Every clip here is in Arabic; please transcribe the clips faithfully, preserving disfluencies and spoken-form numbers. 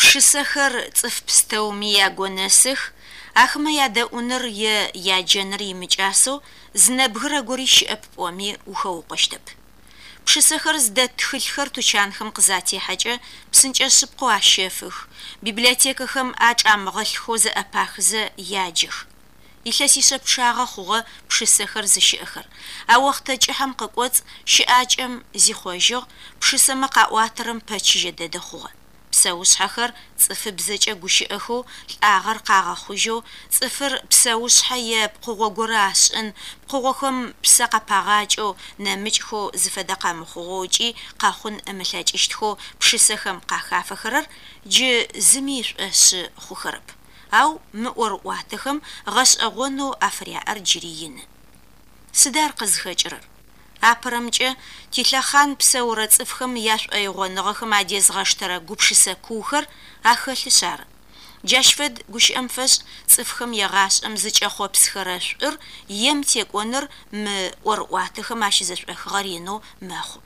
Пшысэхэр цӏыф пстэуми ягонэсых, ахэмэ ядэӏуныр е яджэныр имыкӏасэу зынэбгырэ гори щыӏэп пӏоми ухэукъощтэп. Пшысэхэр здэт тхылъхэр тучанхэм къызатехьэкӏэ псынкӏэ шъыпкъэу ащэфых, библиотекэхэм акӏамыгъэлъхэу зэӏэпахызэ яджэх. Илъэсишъэ пчъагъэ хъугъэ пшысэхэр зыщыӏэхэр. А уахътэ кӏыхьэм къыкӏоцӏ щыӏакӏэм зихъожьыгъ, пшысэмэ къаӏуатэрэм пэчыжьэ дэдэ хъугъэ. Псэушъхьэхэр цӏыфыбзэкӏэ гущыӏэхэу лӏагъэр къагъэхъужьэу цӏыфыр псэушъхьэ е пкъыгъо горэ ашӏын, пкъыгъохэм псэ къапагъакӏэу нэмыкӏхэу зыфэдэ къамыхъугъэу ыкӏи къахъун ымылъэкӏыщтхэу пшысэхэм къахафэхэрэр джы зыми ишӏошъы хъухэрэп. Ау мы ӏорыӏуатэхэм гъэшӏэгъонэу афыряӏэр джыри ины. Сыда ар къызхэкӏырэр? Апэрэмкӏэ тилъэхъан псэурэ цӏыфхэм яшӏоигъоныгъэхэм адезгъэштэрэ гупшысэ куухэр ахэлъышъ ары. Джащ фэд гущыӏэм фэшӏ цӏыфхэм егъашӏэм зыкӏэхъопсхэрэ шӏур ем текӏоныр мы ӏорыӏуатэхэм ащызэшӏохыгъэр инэу мэхъу.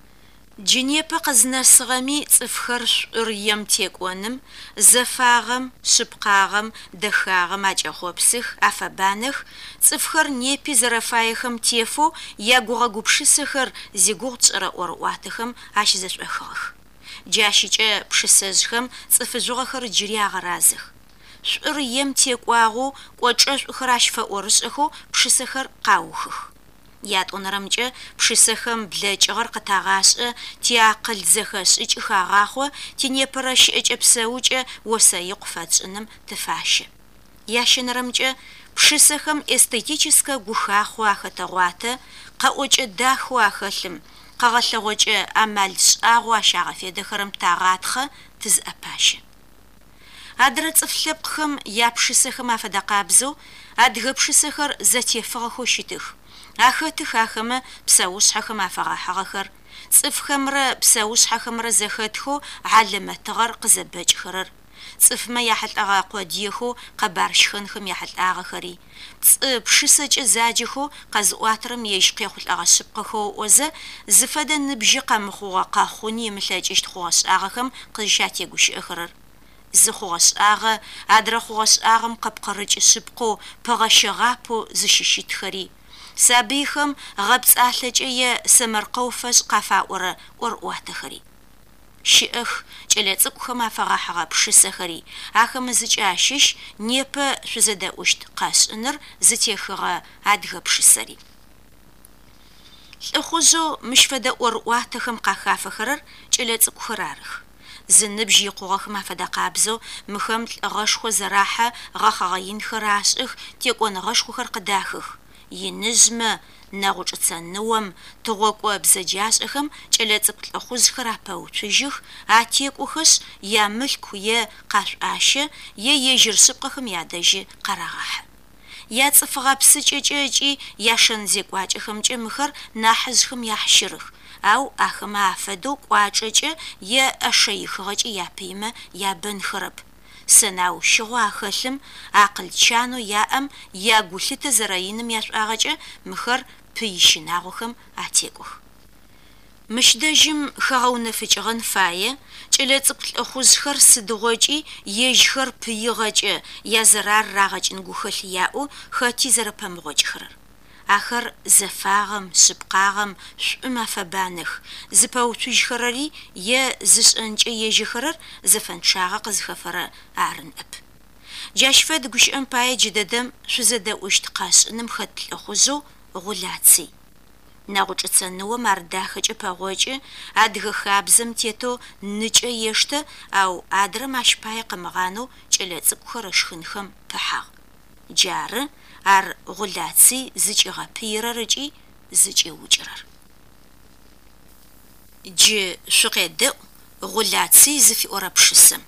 Джы непэ къызнэсыгъэми цӏыфхэр шӏур ем текӏоным зэфагъэм, шъыпкъагъэм, дэхагъэм акӏэхъопсых, афэбанэх, цӏыфхэр непи зэрэфаехэм тефэу ягугъэ гупшысэхэр зигугъу тшӏэрэ ӏорыӏуатэхэм ащызэшӏохыгъэх. Джащыкӏэ пшысэжъхэм цӏыфыжъугъэхэр джыри агъэразэх. Шӏур ем текӏуагъэу кӏочӏэшӏухэр ащфэӏорышӏэхэу пшысэхэр къаухых. Ятӏонэрэмкӏэ пшысэхэм блэкӏыгъэр къытагъашӏэ, тиакъыл зэхэшӏыкӏых агъахъо, тинепэрэ щыӏэкӏэ псэукӏэ осэикъу фэчӏыным тыфащэ. Ящэнэрэмкӏэ пшысэхэм эстетическэ гухахъо ахэтэгъуатэ, къэӏокӏэ дахэу ахэлъым, къэгъэлъэгъокӏэ амал шӏагъэу ащагъэфедэхэрэм тагъатхъэ, тызыӏэпащэ. Адрэ цӏыф лъэпкъхэм япшысэхэм афэдэ къабзэу адыгэ пшысэхэр зэтефыгъэхэу щытых. Ахэтых ахэмэ псэушъхьэхэм афэгъэхьыгъэхэр, цӏыфхэмрэ псэушъхьэхэмрэ зэхэтхэу гъалэмэтыгъэр къызэбэкӏхэрэр, цӏыфмэ яхьылӏэгъэ къодыехэу къэбарщхэнхэм яхьылӏагъэхэри, цӏы пшысэкӏэ заджэхэу къэзыӏуатэрэм ежь къехъулӏэгъэ шъыпкъэхэу ыӏозэ зыфэдэ ныбжьы къамыхъугъэ къахъуни имылъэкӏыщт хъугъэ шӏагъэхэм къызыщатегущыӏэхэрэр. Зы хъугъэ шӏагъэ адрэ хъугъэ шӏагъэм къэпкъырыкӏ шъыпкъэу пэгъэщэгъапэу зыщыщытхэри, сабыйхэм гъэпцӏалъэкӏэ е сэмэркъэу фэшӏ къафаӏорэ ӏорыӏуатэхэри. Щыӏэх кӏэлэцӏыкӏухэм афэгъэхьыгъэ пшысэхэри, ахэмэ зыкӏэ ащыщ непэ шъузэдэӏущт къэшӏыныр зытехыгъэ адыгэ пшысэри. Лӏыхъужъэу мыщ фэдэ ӏорыӏуатэхэм къахафэхэрэр кӏэлэцӏыкӏухэр арых. Зыныбжь икъугъэхэм афэдэ къабзэу мыхэм лӏыгъэшхо зэрахьэ гъэхъэгъэ инхэр ашӏых, текӏоныгъэшхохэр къыдахых. Иныжъмэ, нэгъучӏыцэныом, тыгъокӏо бзэджашӏэхэм кӏэлэцӏыкӏу лӏыхъужъхэр апэуцужьых, атекӏухэшъ ямылъку е къашӏуащэ е ежьыр шъыпкъэхэм ядэжьы къарагъахьы. Яцӏыфыгъэпсыкӏэкӏэ ыкӏи яшэн зекӏуакӏэхэмкӏэ мыхэр нахьыжъхэм яхьщырых. Ау ахэмэ афэдэу кӏуачӏэкӏэ е ӏэшъэихыгъэкӏэ япыймэ ябэнхэрэп. Сэнау щыгъо ахэлъым акъыл чанэу яӏэм ягулъытэ зэрэиным яшӏуагъэкӏэ мыхэр пыищынагъохэм атекӏох. Мыщ дэжьым хэгъэунэфыкӏыгъэн фае, кӏэлэцӏыкӏу лӏыхъужъхэр сыдыгъокӏи ежьхэр пыигъэкӏэ язэрар рагъэкӏын гухэлъ яӏэу хэти зэрэпэмыгъокӏхэрэр. Ахэр зэфагъэм, шъыпкъагъэм, шӏум афэбанэх, зыпэуцужьхэрэри е зышӏэнкӏэ ежьэхэрэр зэфэншагъэ къызхэфэрэ арынӏэп. Джащ фэд гущыӏэм пае джыдэдэм шъузэдэӏущт къэшӏыным хэт лӏыхъужъэу гъулацый. Нэгъучӏыцэныом ар дахэкӏэ пэгъокӏы, адыгэ хабзэм тетэу ныкӏэ ештэ, ау адрэм ащ пае къэмыгъанэу кӏэлэцӏыкӏухэр ышхынхэм пыхьагъ. Джары ар гъулацый зыкӏигъэпыирэр ыкӏи зыкӏиукӏырэр. Джы шъукъедэӏу гъулацый зыфиӏорэ пшысэм.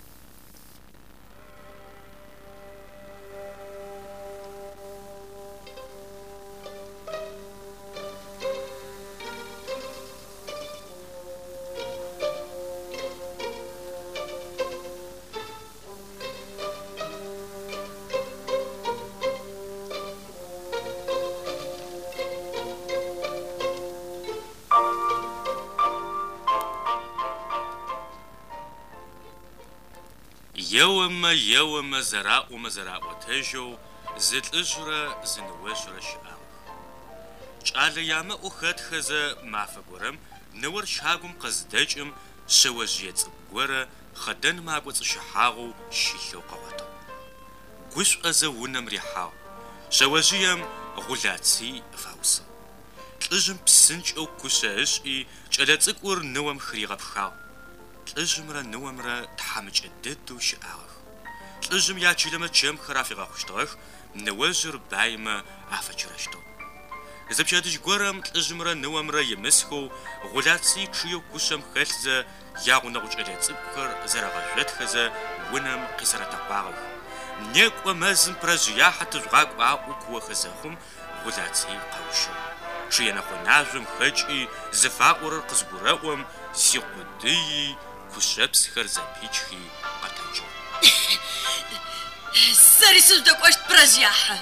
يوم يوم زراء ومزراء تجو زلجرة زنوجرة شقاو شقال ياما أخد خزا معفقورم نور شاقم قزدجم شوجيت بورا خدن ما قوت شحاغو شيلو قواتو قوش أزونم ريحاو شوجيم غلاتي فاوسو تلجم بسنج أو كوشاش إي شالاتك ور نوم خريغة بخاو تلجم را نوم را تحامج الددو شقاغ تلجم ياتي لما تشم خرافي غاخشتغخ نوجر بايما عفاجرشتو إذا بشادش قرم تلجم را نوم را يمسخو غلاتي تشيو كوشم خلزة ياغو نغوش أليت بكر زرغجت خزة ونم قصرة تقاغ نيك ومازن برجيا حتى زغاق واقو كوا خزاخم غلاتي قوشو شينا خو ناجم خجي زفاقور قزبوراوم سيقودي كوشبس خرزة بيچخي قطنجو ساري سلدك واشت برجياحة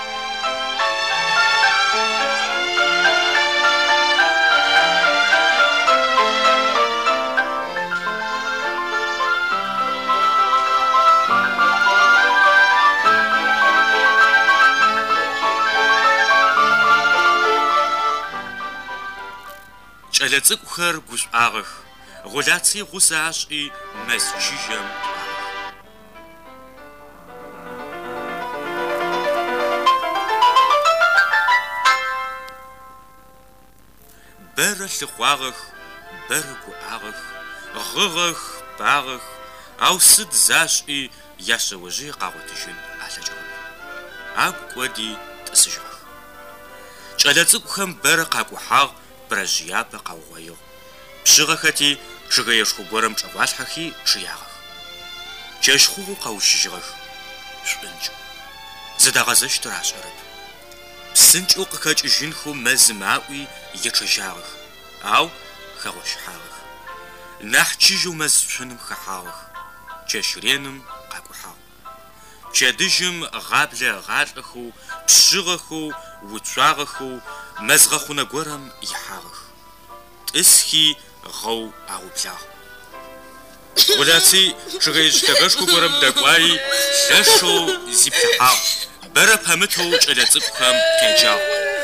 شالتك خر قوش آغخ غلاتي غساش إي مسجيجم بر لخواغخ بر قوآغخ غغخ باغخ أو سد زاش إي ياشوجي قاوتشن على جغم أب قودي تسجغخ شالتك خم بر قاقوحاغ برجيا بقاوغيو بشغخاتي شغيشخو قرم شوالحخي شياغخ جاشخو قاوشيجغخ شبنجو زداغزش تراش عرب بسنجو قكاج جنخو مزماوي يتشجاغخ أو خغوش حاغخ نحجيجو مزفنم خحاغخ جاشرينم قاقوحاغ جادجم غابل غالخو بشغخو وتشاغخو مزغخو نقرم يحاغخ تسخي غو أو بلاغ ولاتي شغيش تغشكو قرم دقواي لشو زيبتحاغ برا بامتو جلاتبخم كجاغ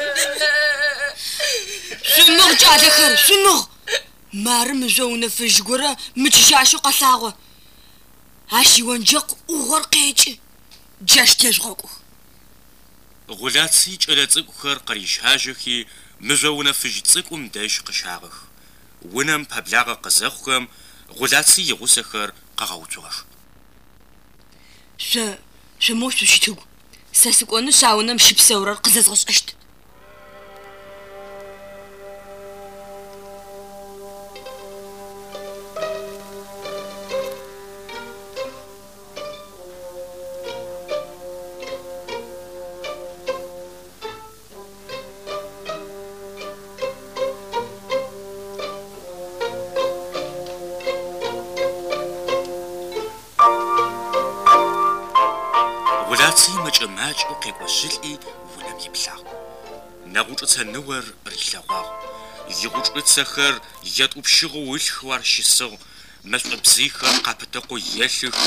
شنو جالي خير شنو مارم زونا فيش قرا متجاشو قصاغو هاشي ونجق وغرقيج جاش تجغوكو غلاتي جلاتك خر قريش هاجخي مزونا فجتسكم داش قشاغخ ونم بابلاغ قزاخكم غلاتي يغوسخر قغاوتوغ ش شموش شتو ساسكونو ساونم شبسورر قزازغشت ماج أقيق وشلئي ونم يبلاغ نغوش أتنور ريلاغاغ يغوش أتسخر يد أبشغو والخوار شسو مش أبزيخر قابتقو يلخ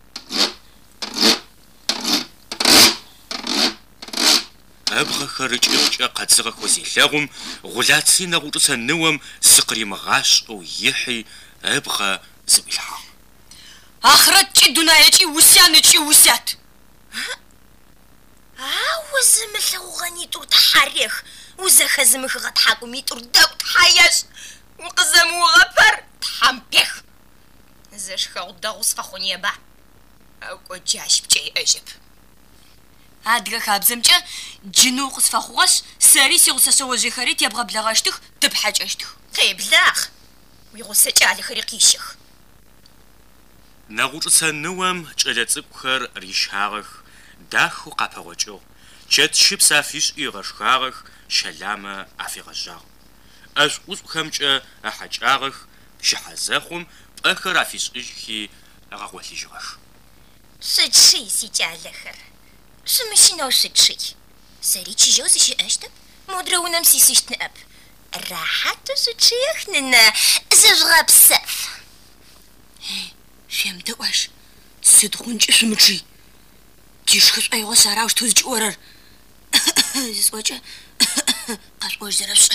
أبغى خرج إبجا قد زغك وزيلاغم غلاتي نغوش أتنوم سقري مغاش أو يحي أبغى زويلها أخرج دنايتي وسيانتي وسيات وزملو غنيتو تحريخ وزخزمخ غتحاكو ميتو داو تحياش وقزمو غفر تحمبيخ زش خاو داوس فخوني با أو كوجاش بجاي أجب هادغا خابزمجا جنو قصفخوش ساري سيغسسو وجي خريت يبغى بلاغاشتخ تبحاجاشتخ خي بلاغ ويغسجا على خريقيشخ نغوش سنوام جلتسبخر ريشهاغخ داخو قابوجو جت شب سافيش إيغشخاغخ شلامة أفيغجاغ أش أسخمجا أحجاغخ شحزاخم أخر أفيش إجخي أغاواليجغخ سجشي سيجالخر شمشينو سجشي ساريتشي جوزي شي أشتب مدرو نمسي سيشتن أب راحتو سجيخننا زجغا بسف فهم دواش сыдхунчи шумчи. Тишхс айго сарауш тузч орар. Зисвача. Кашкош зараш.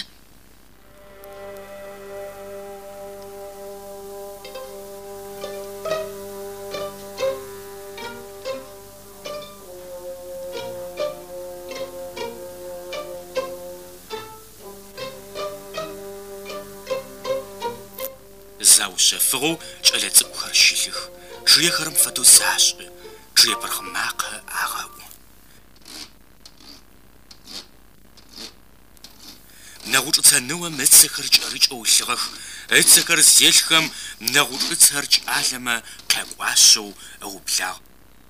Заушефру чэлэцӏыкӏухэр щылых. Чъыехэрым фэдэу зашӏы. Чъыепэрхэ макъэ агъэӏу. Нэгъучӏыцэныгъо ыцэхэр кӏэрыкӏэу лъыгъэх. Ыцэхэр зелъхэм нэгъучӏыцэр кӏалэмэ къекӏуашъэу ыублагъ.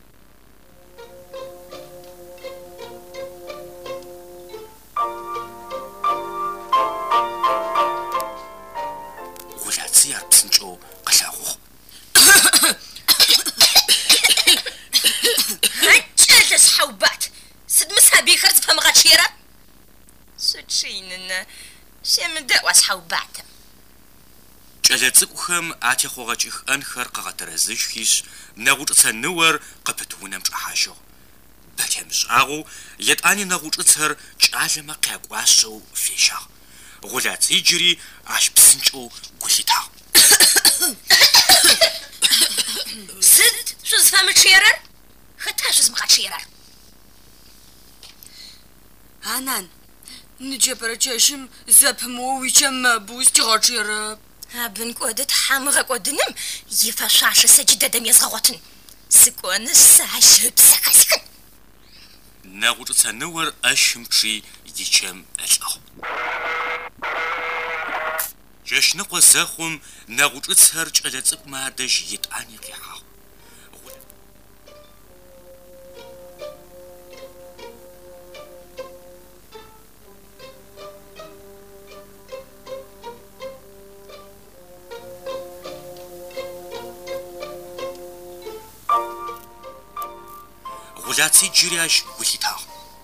Гулаци ар псынкӏэу къэлъагъугъ. Чэлэс хьаубат. Сыд мысабихэр зыфэмыгъэчъыера? Сучинына. Щемыдэӏуас хьаубатым. Кӏэлэцӏыкӏухэм атехъогъэкӏых ӏэнхэр къэгъэтэрэзышхищ, нэгъучӏыцэныгъор къыпытунэм чӏэхьажьыгъ. Бэлэмышӏагъэу етӏани нэгъучӏыцэр кӏалэмэ къекӏуашъэу фещагъ. Гулаци джыри ащ псынкӏэу гулъитагъ. Сыд шъузыфэмычъыерэр? Хэта шъузмыгъэчъыерэр? Анан, ныджэпэрэ-чэщым зэпымыоу уичэм мэбу стигъэчъыерэп. Абын кӏоды тхьамыгъэкӏодыным ифэшъуашэ сэджы дэдэм езгъэгъотын. Сыкӏоны сащэ псэхэсхын. Нэгъучӏыцэныгъор ӏэщым пчъи ичэм ылӏыгъ. Джэщныкъо зэхъум нэгъучӏыцэр кӏэлэцӏыкӏумэ адэжь етӏани къехьагъ. Гулаци джыри ащ гулъитагъ.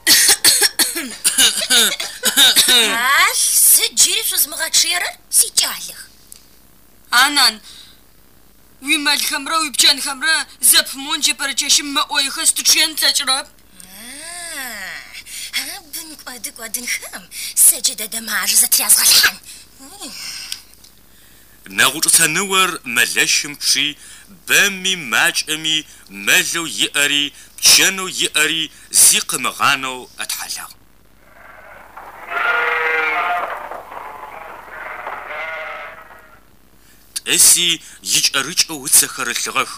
Ащ сыд джыри шъузмыгъэчъыерэр? Сикӏалэх. Анан, уимэлхэмрэ уипчэнхэмрэ зэпымыон джэпэрэ-чэщым мэӏоихэ стычъыен цэкӏырэп. Абын кӏоды кӏодынхэм сэджы дэдэм ар зэтрязгъэлъхьан. Нэгъучӏыцэныгъор мэлэщым пчъи бэми макӏэми мэлэу иӏэри пчэнэу иӏэри зи къымыгъанэу ӏэтхьалагъ. Тӏэси икӏэрыкӏэ уцэхэр ылъыгъэх.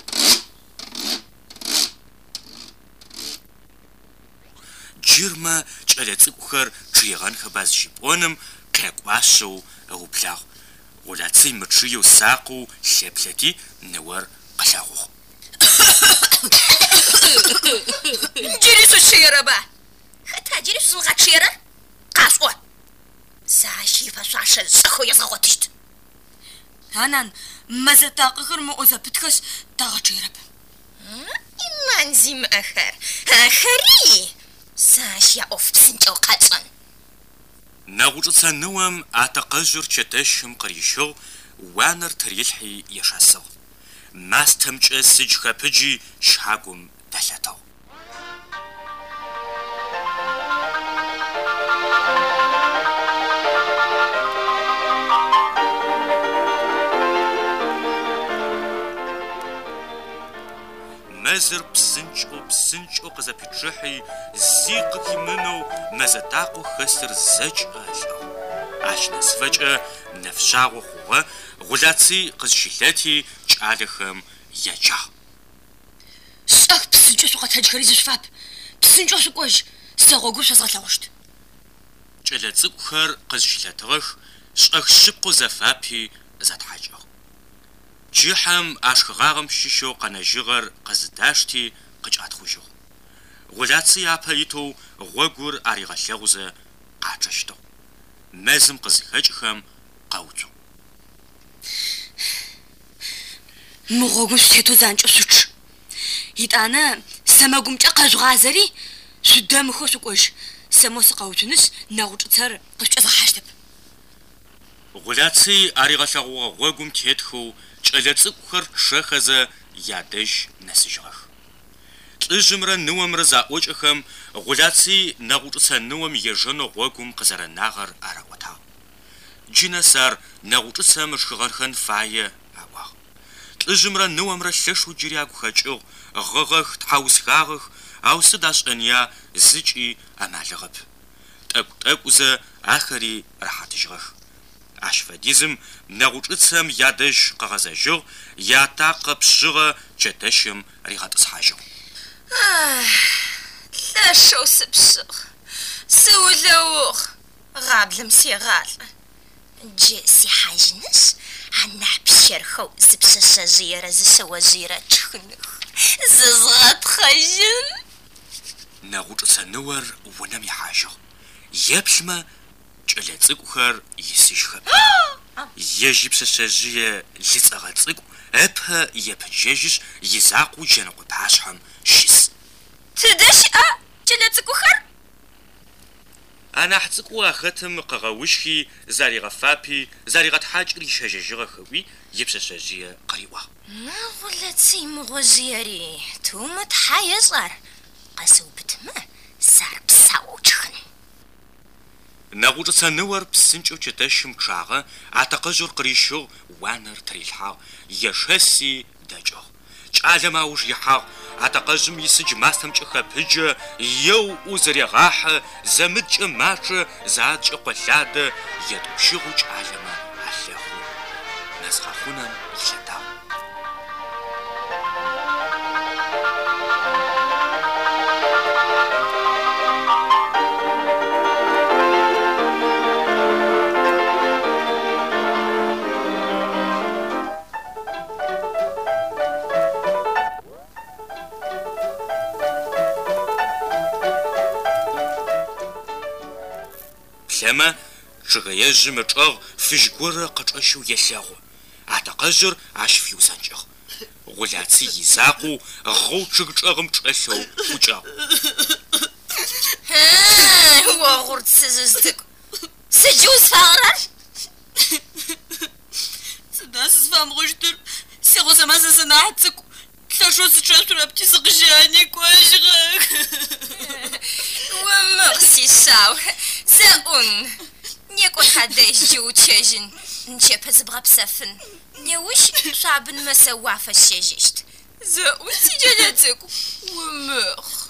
Джырмэ кӏэлэцӏыкӏухэр чъыегъэнхэ баз жыпӏоным къекӏуашъэу ыублагъ. Гулаци мычъыеу сакъэу лъеплъэти ныор къэлъагъугъ. Джыри шъущыерэба? Хэта джыри шъузмыгъэчъыерэр? Къашӏо. Сащ ифэшъуашэ зыцӏэхэу езгъэгъотыщт. Анан, мэзэтакъэхэр мэӏо зэпытхэс тагъэчъыерэп. Иман зимыӏэхэр. Ахэри сащ яӏоф псынкӏэу къэцӏон. Нэгъучӏыцэныгъом атакъэжъыр чэтэщым къырищыгъ, уанэр тырилъхьи ешасыгъ. Мастэмкӏэ сыдж хэпыджи шъхьагум дэлъэтыгъ. Мэзыр псынкӏэу псынкӏэу къызэпичыхьи зи къыхимынэу мэзэтакъэу хэсыр зэкӏэ ылӏыгъ. Ащ нэсыфэкӏэ нэфшъагъо хъугъэ, гулаци къызщилъэти кӏалэхэм еджагъ. Шӏэх псынкӏэу шъукъэтэджхэри зышъуфап. Псынкӏэу шъукӏожь, сэгъогу шъузгъэлъэгъущт. Кӏэлэцӏыкӏухэр къызщилъэтыгъэх, шӏэх шъыпкъэу зэфапи зэтхьакӏыгъ. Джыхьэм ашхыгъагъэм щыщэу къэнэжьыгъэр къэзыдашти къыкӏатхъужьыгъ. Гулаци япэ итоу гъогур аригъэлъэгъузэ къачъэщтыгъ. Мэзым къызыхэкӏхэм къэуцу. Мы гъогум шъутету занкӏэ шъучъ. Итӏанэ сэмэгумкӏэ къэжъугъазэри шъудэмыхэу шъукӏожь. Сэмэ сыкъэуцунышъ нэгъучӏыцэр къыскӏэзгъэхьащтэп. Гулаци аригъэлъэгъугъэ гъогум тетхэу кӏэлэцӏыкӏухэр шэхэзэ يادج نسجغخ لجمرة نوم رزاوج أخم غلاتي نغوت نوم يجن غوكم قزر الناغر أراوتا جينا سار نغوت سامش خغرخن فاية أواه لجمرة نوم رشش وجرياغ خجو غغخ تحاوس خاغخ أو سداش أنيا زجي أمالغب تأكو تأكو زا آخري راحت جغخ أشفاديزم نغوت سام يادج قغزاجو ياتاق بشغة جتشم ريغات إصحاجو لا شو سبسغ سولوخ غابلم سيغال جيسي حاجنس عنا بشرخو زبسة زيرة زسوا زيرة تخنخ ززغات خجن نغوت سنور ونمي حاجو يبشما جلتسك وخر يسيشخب يجيب سسجية لتسغتسك أبها يبجيجش يزاقو جنقو باشحم شيس تدش أ جلتسك وخر أنا حتسك وختم قغوشي زاري غفابي زاري غت حاج ريش هججغ خوي يبسسجية قريوة ما ولتسي مغزيري توما تحايزر قاسو بتما سار بساو تخن نغوت سنور بسنجو جتشم كشاغة عتقجر قريشو وانر تريلحاغ يشهسي دجو جعل ماوش يحاغ عتقجم يسج ماسمج خبج يو وزري غاح زمج ماش زاج قلاد يدوشيغو جعل ما علاخو نزغاخونا يشتاو لما شغيج متشغ فيجور قطشو يشاغو عتقجر عش فيو سانجغ غلاتي يزاقو غو تشغ متشغو وجاو ها هو غرد سززتك سجوز فارر سداس فام غشتر سيغو سما سناعتك تلاشو سجاتو رابتي سقجاني كواجغك ومغسي ساو زاون نيكو حداش جو تشاجن نشيب زبغا بسفن نيوش شعب مسوا فشاجشت زاون سجلاتك ومغ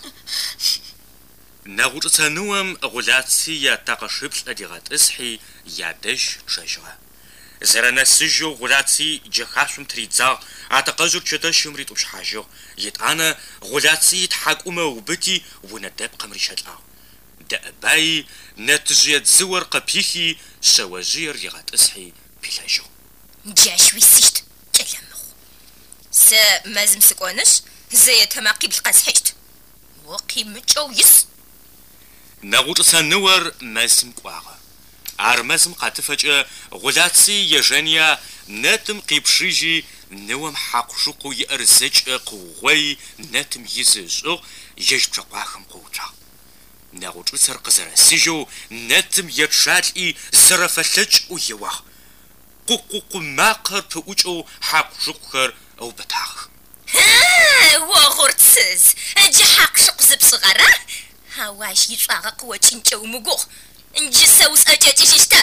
نغوت سنوم غلاتي يتقشبش أديغات إسحي يادج تشاجغا زرنا سجو غلاتي جخاشم تريدزا عتقجر جداشم ريتوش حاجو يتانا غلاتي يتحاكوما وبتي وندب قمريشات لاو دأباي نتجيت زور قبيخي شواجير يغات إسحي بلاجو جاشوي سيشت جلمخ سا مازم سكونش زي تماقي بالقاسحيشت وقي مجو يس نغوت سنور مازم قواغا عرمزم قاتفج غلاتي يجانيا نتم قيبشيجي نوم حقشقو يأرزج قوغي نتم يزجو يجب قواخم قوتا نغوت سر قزر سيجو نتم يتشالي زرفلج ويواه قوقو ماقر توجو حقشقر او بتاخ ها وغرتسز اجي حقشق زبصغرة هواش يتفاغ قوة تنجو مقوخ نجي سوس اجاتي شتاب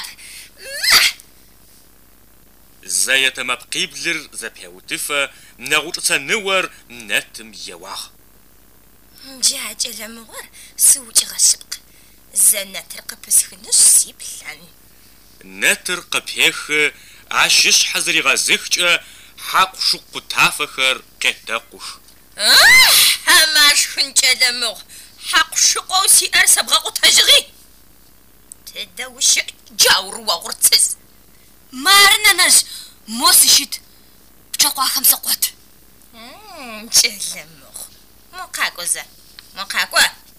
زي تما بقيبلر زبيو تفا نغوت سنور نتم يواه جاج لمغر سوج غشبق زنات رقبس خنش سيبلان نتر قبيخ عشش حزري غازيخ حق شق تافخر قدقوش اه هماش خنج لمغ حق شقو سي ارسب غاقو تجغي تدوش جاور وغرتز مارنا نج موسيشت بتشقوا خمسة قوات جلمغ موقاكو زا موقاكو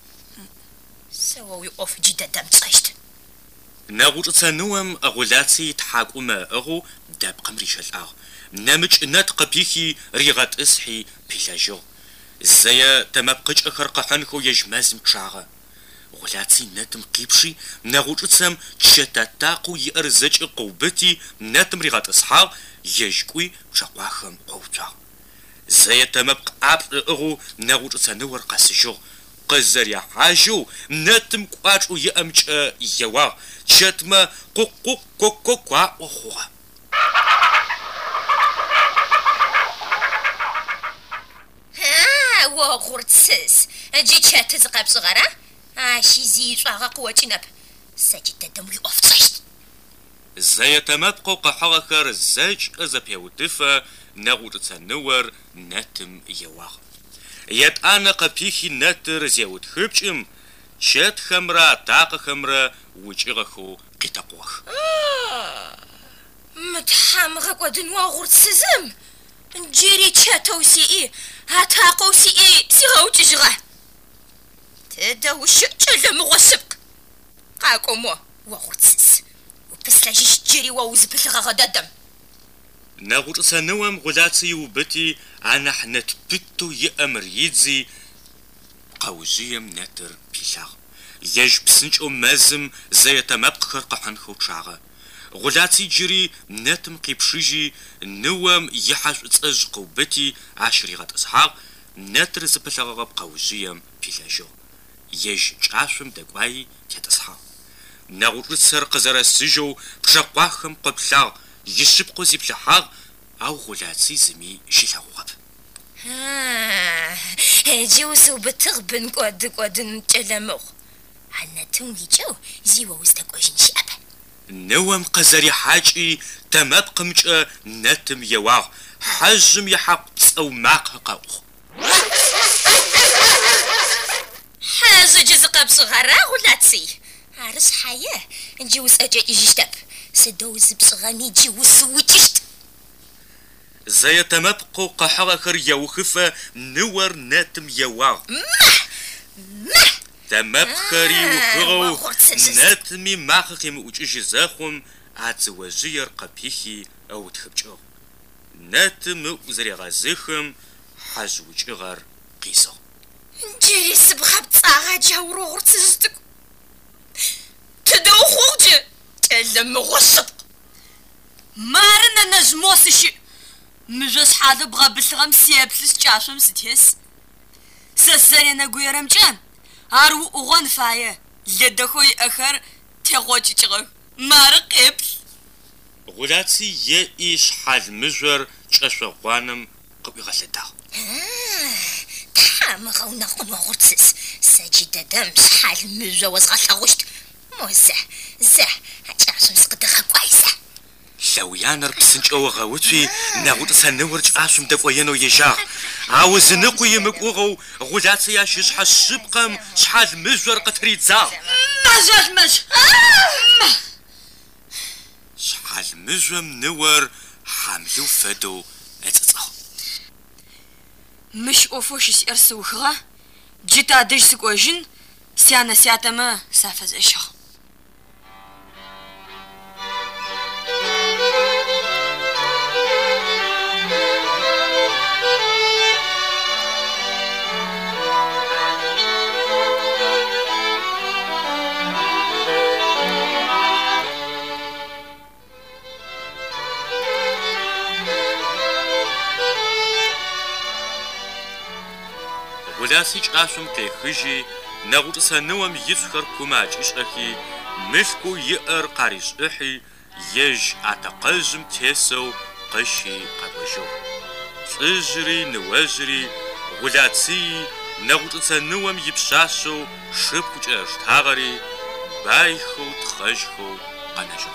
سووي اوف جدا دم تصيشت نغوت سنوم أغلاتي تحاكوما أغو داب قمريش الأغ نمج نات قبيخي ريغات إسحي بيلاجو زي تمابقج أخرق حنكو يجمازم تشاغا غلاتي ناتم قيبشي نغوت سم تشتاتاقو يأرزج قوبتي ناتم ريغات إسحاق يجكوي شقواخم قوتا زيتمبق أبقغو نغوت سنور قاسجو قزر يا حاجو نتم قاچو يأمج يوا شتما قوق قوق قوق قوق وخوا ها وغورتسس جي تشات زقاب صغرا اشي زي صاغا قوتينب سجد دم يوفصشت زيتمبق قحركر زج ازبيودفا نغوت سنور نتم يوا يت أنا قبيخي نتر زيوت خبشم شت خمرة تاق خمرة وجغخو قتقوخ متحامغ قدن واغورت سزم جيري تشاتو سيئي هاتاقو سيئي سيغاو تجغه تدو شكل مغسبق قاقو مو واغورت سز وبسلاجيش جيري واوز بلغا غدادم نغوت سنوام غلاتي وبتي أنا حنت بتو يأمر يدزي قوزيم نتر بيلاغ يج بسنج أمازم زي تمبقر قحن خوشاغة غلاتي جري نتم قيبشيجي نوام يحاش تسأج قوبتي عشري غد أصحاق نتر زبلاغ بقوزيم بيلاجو يج جاشم دقواي تتصحاق نغوت سر قزر السجو بشقواخم قبلاغ يشبقو زبلحاغ أو غلاتي زمي شلاغوغب ها جوسو بتغبن قد قد نتلموغ عنا توني جو زيوا وزدقوجن شابا نوام قزري حاجي تماب قمجة نتم يواغ حجم يحق تسأو ماق قاوغ حاجة جزقب صغرا غلاتي عرس حياة نجوز أجا يجتب سدوز بصغاني جوز وجشت زي تمبقو قحركر يوخفة نور نتم يواغ تمبخري وفغو نتمي ماخخي موجيش زاخم عتزوجير قبيخي أو تخبجو نتم وزري غازخم حجوج إغر قيسو جيري سبخب تصاغا جاورو غرتزدك تدو خوجي تلم غصب مارنا نجموسشي مجوز حاضر بغا بلغم سيابلس جاشم ستيس سسري نقوي رمجان عرو أغن فايا لدخوي أخر تغوجي جغو مارق إبل غلاتي يأيش حال مجور جاشو غوانم قبي غلدا تحام غونا غنو غرتسس ساجد دمس حال مجور وزغاش غوشت موزع زه جاشم سقدغا كويسة لويانر بسنج أو غاوتي ناغوت سنورج عاشم دفوينو يجا عاوز نقو يمقوغو غلاتي ياشيش حشبقم شحال مجور قتريد زا مجاج مج شحال مجور منور حاملو فدو اتتصاو مش أوفوش سيرسو خغا جيتا ديش سكوجن سيانا سياتما سافز إشغ غلاسي جاشم كيخجي نغوت سنوام يسخر كماج إشأخي ملكو يأر قاريش إحي يج أتقزم تيسو قشي قبجو تجري نواجري غلاتي نغوت سنوام يبشاشو شبكو جاش تاغري بايخو تخجخو قنجو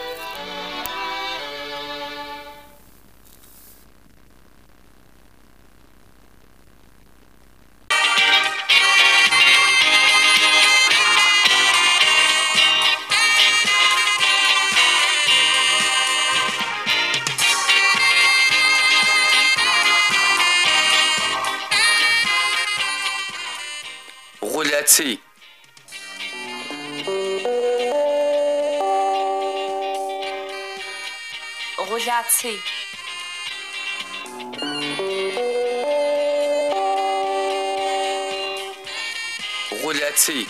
غلاتي غلاتي غلاتي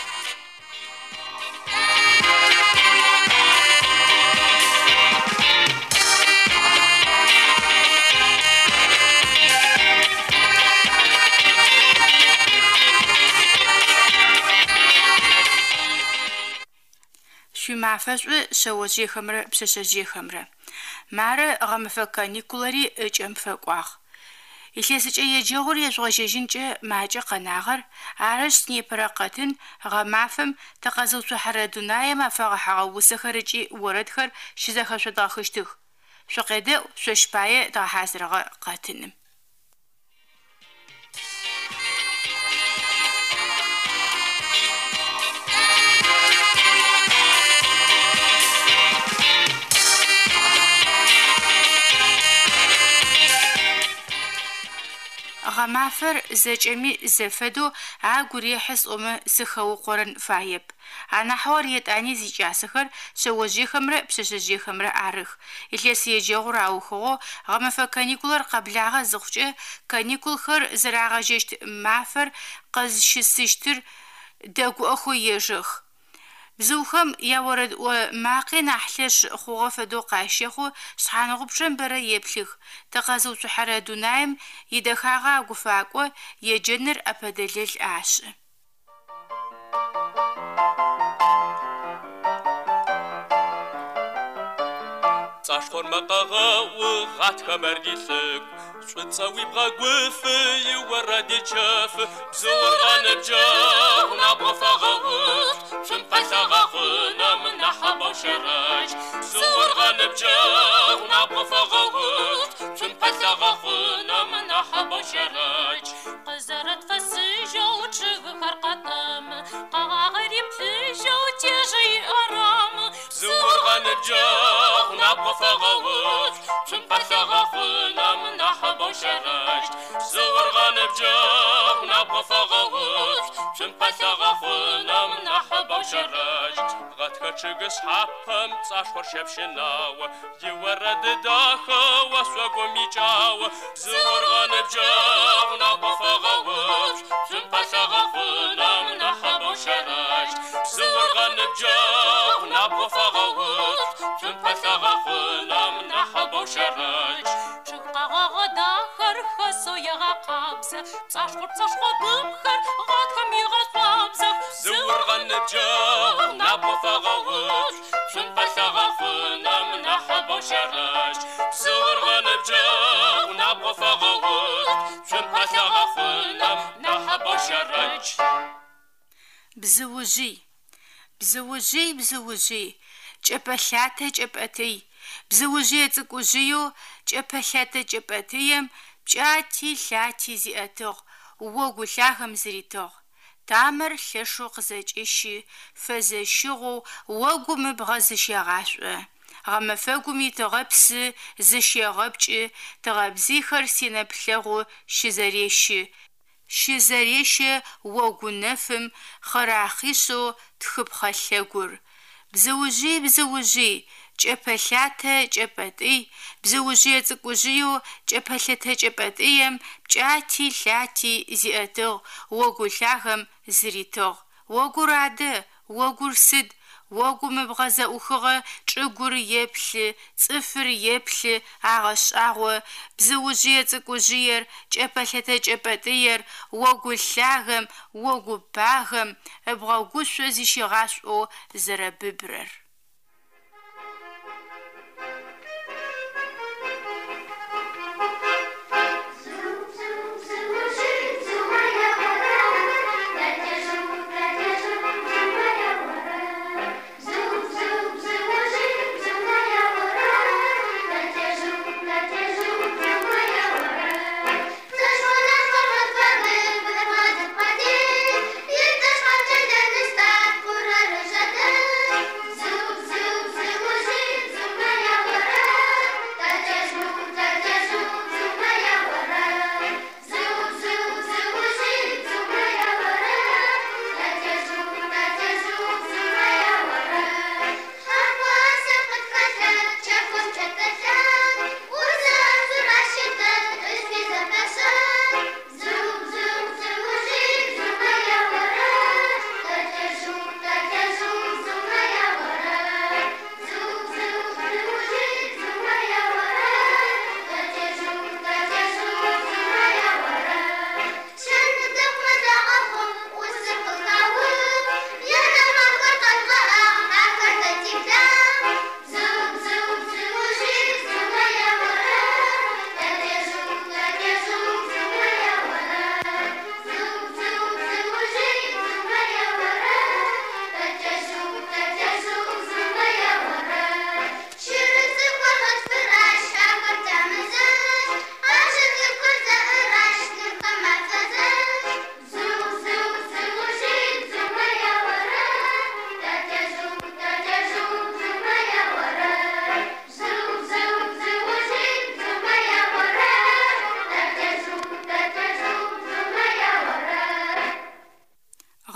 мафэшӏу шъэожъыехэмрэ пшъэшъэжъыехэмрэ. Мары гъэмэфэ каникулэри ыкӏэм фэкӏуагъ. Илъэсыкӏэ еджэгъур ежъугъэжьэжьынкӏэ макӏэ къэнагъэр, арышъ непэрэ къэтын гъэмафэм тэкъэзыуцухьэрэ дунаем афэгъэхьыгъэ усэхэр ыкӏи орэдхэр щызэхэшъодгъэхыщтых. Шъокъедэӏу шъощпае дгъэхьазырыгъэ къэтыным. Гъэмафэр зэкӏэми зэфэдэу агурехьэ сӏомэ сыхэукъорэн фаеп. Анахьор етӏани зикӏасэхэр шъэожъыехэмрэ пшъэшъэжъыехэмрэ арых. Илъэс еджэгъур аухыгъо гъэмэфэ каникулэр къэблагъэ зыхъукӏэ каникулхэр зэрагъэжьэщт мафэр къэзщысыщтыр дэгуӏэхэу ежэх. Бзыухэм яорэдӏо макъи нахь лъэшъ хъугъэ фэдэу къащэхъу шъхьангъупчъэм бэрэ еплъых. Тэкъэзыуцухьэрэ дунаем идэхагъэ агуфакӏо еджэныр апэдэлэл ашӏы. Цашхор макъэгъэу гъатхэмэр дилъыгу шӏуцӏэуи бгъэгуфы иорэдичэф бзыур гъэныбджэгъу набгъофэгъэуц цумпэлъэгъэхъынэм нахьыбэу щэрэкӏ бзыур гъэныбджэгъу набгъофэгъэуц цумпэлъэгъэхъынэм нахьыбэу щэрэкӏ къызэрэтфэсыжьэу чъыгыхэр къэтӏэм къэгъагъэри плъыжьэу тежъи иӏэрэм бзыур гъэныбджэгъу набгъофэгъэуц цумпэлъэгъэхъынэм нахьыбэу щэрэкӏ бзыур гъэныбджэгъу набгъофэгъэуц цумпэлъэгъэхъынэм нахьыбэу щэрэкӏ гъатхэ чъыгы шъхьапэм цашхор щепщынауэ иорэд дахэу осогом икӏауэ бзыур гъэныбджэгъу набгъофэгъэуц цумпэлъэгъэхъынэм нахьыбэу щэрэкӏ бзыур гъэныбджэгъу набгъофэгъэуц цумпэлъэгъэхъынэм нахьыбэу щэрэкӏ чъыгъэгъэ дахэр хэсэу егъэкъабзэ пцӏашхъор пцӏэшхъогымхэр гъатхэм игъэшъуабзэх бзыур гъэныбджэгъу набгъофэгъэуц цумпэлъэгъэхъынэм нахьыбэу щэрэкӏ бзыур гъэныбджэгъу набгъофэгъэуц цумпэлъэгъэхъынэм нахьыбэу щэрэкӏ. Бзыужъый. Бзыужъый, бзыужъый, кӏэпэлъатэ кӏэпӏэтый. Бзыужъые цӏыкӏужъыеу кӏэпэлъатэ кӏэпӏэтыем пкӏати лъати зиӏэтыгъ, огу лъагэм зыритыгъ. Тамэр лъэшэу къызэкӏыщы, фэзэщыгъэу огум ыбгъэ зыщегъашӏо. Гъэмэфэгум итыгъэ псы зыщегъэпкӏы, тыгъэбзихэр синэплъэгъу щызэрешы. Щызэрешэ огу нэфым хъэрахъишъэу тхыпхъэ лъэгур. Бзыужъый, бзыужъый, кӏэпэлъатэ кӏэпӏэтый. Бзыужъые цӏыкӏужъыеу кӏэпэлъэтэ кӏэпӏэтыем пкӏати лъати зиӏэтыгъ, огу лъагэм зыритыгъ. Огур адэ, огур сыд, огум ыбгъэ зэӏухыгъэ чӏыгур еплъы, цӏыфыр еплъы агъэшӏагъо. Бзыужъые цӏыкӏужъыер кӏэпэлъэтэ кӏэпӏэтыер огу лъагэм, огу багъэм ыбгъэгушъо зыщигъашӏоу зэрэбыбрэр. Zoo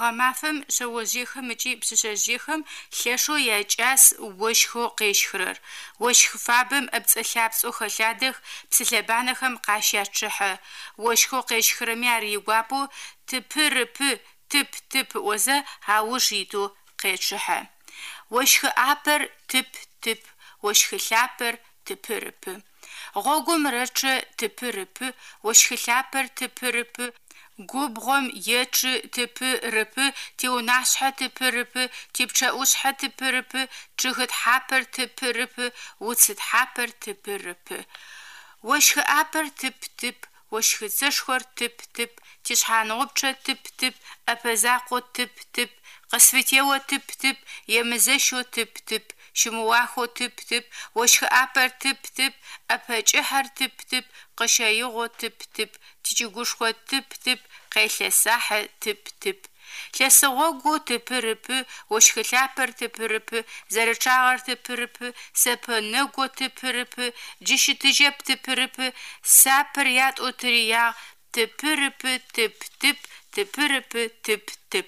гъэмафэм шъэожъыехэм ыкӏи пшъэшъэжъыехэм лъэшэу якӏас ощхэу къещхырэр. Ощх фабэм ӏэпцӏэ-лъапцӏэу хэлъадэх, псылъэбанэхэм къащачъыхьэ. Ощхэу къещхырэми ар игуапэу тыпы-рыпы, тып-тып ӏозэ ауж итэу къечъыхьэ. Ощхыӏапэр тып-тып, ощхылъапэр тыпы-рыпы. Гъогум рычъэ тыпы-рыпы, ощхылъапэр тыпы-рыпы. Губгъом ечы тыпы-рыпы, тиунашъхьэ тыпы-рыпы, типчъэӏушъхьэ тыпы-рыпы, чъыгы тхьапэр тыпы-рыпы, уцы тхьапэр тыпы-рыпы. Ощхыӏапэр тып-тып, ощхыцэшхор тып-тып, тишъхьаныгъупчъэ тып-тып, ӏэпэзакъо тып-тып, къысфытео тып-тып, емызэщэу тып-тып, щымыуахэу тып-тып, ощхыӏапэр тып-тып, ӏэпэкӏыхьэр тып-тып, къыщэигъо тып-тып, тикӏыгушхо тып-тып, къелъэсахьэ тып-тып. Лъэсыгъогу тыпы-рыпы, ощхылъапэр тыпы-рыпы, зэрычъагъэр тыпы-рыпы, сэпэнэгу тыпы-рыпы, джыщытыжьэп тыпы-рыпы, сапыр ятӏоу тырыягъ, тыпы-рыпы, тып-тып, тыпы-рыпы, тып-тып.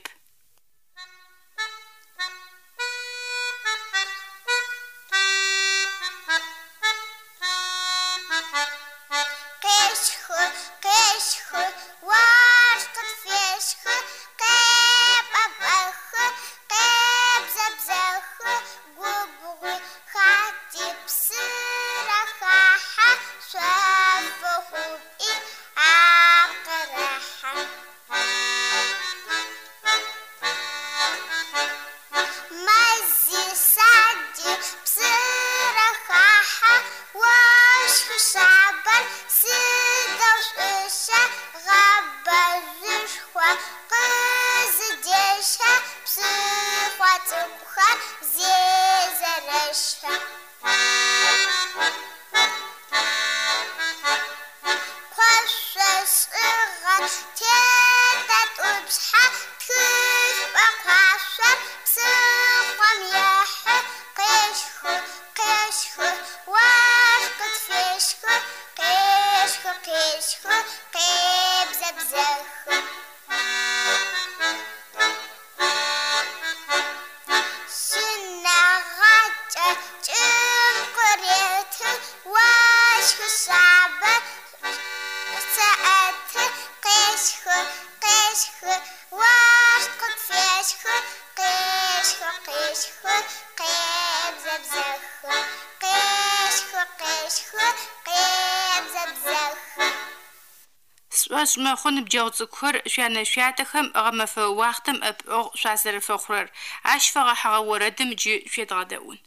Мэхъун ныбджэгъу цӏыкӏухэр шъуянэ-шъуятэхэм гъэмэфэ уахътэм ӏэпӏыгъ шъуазэрэфэхъурэр. Ащ фэгъэхьыгъэ орэдым джы шъуедгъэдэӏун.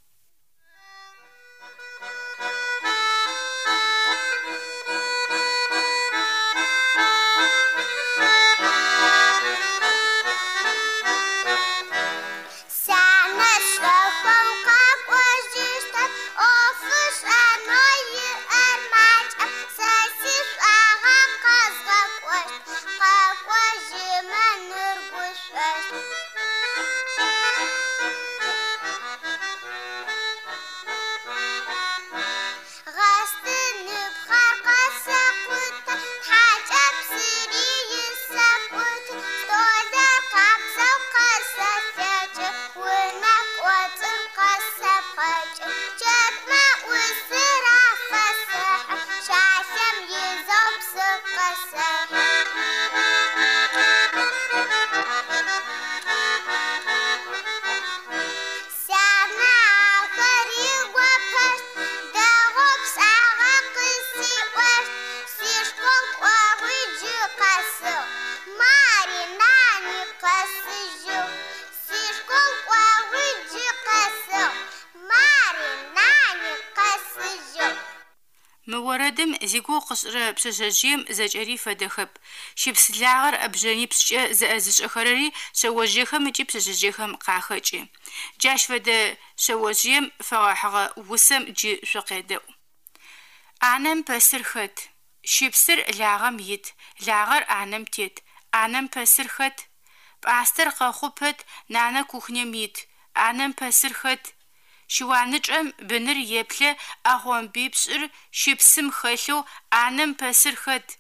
Орэдым зигу къышӏырэ пшъэшъэжъыем зэкӏэри фэдэхэп. Щыпсылагъэр ӏэбжъэнипшӏкӏэ зэӏэзышӏэхэрэри шъэожъыехэм ыкӏи пшъэшъэжъыехэм къахэкӏы. Джащ фэдэ шъэожъыем фэгъэхьыгъэ усэм джы шъукъедэӏу. Ӏанэм пэсыр хэт? Щыпсыр лагъэм ит, лагъэр ӏанэм тет. Ӏанэм пэсыр хэт? Пӏастэр къэхъу пэт нанэ кухнем ит. Ӏанэм пэсыр хэт? Щыуанычӏэм быныр еплъэ ӏэгъомбипшӏыр щыпсым хэлъэу ӏанэм пэсыр хэт?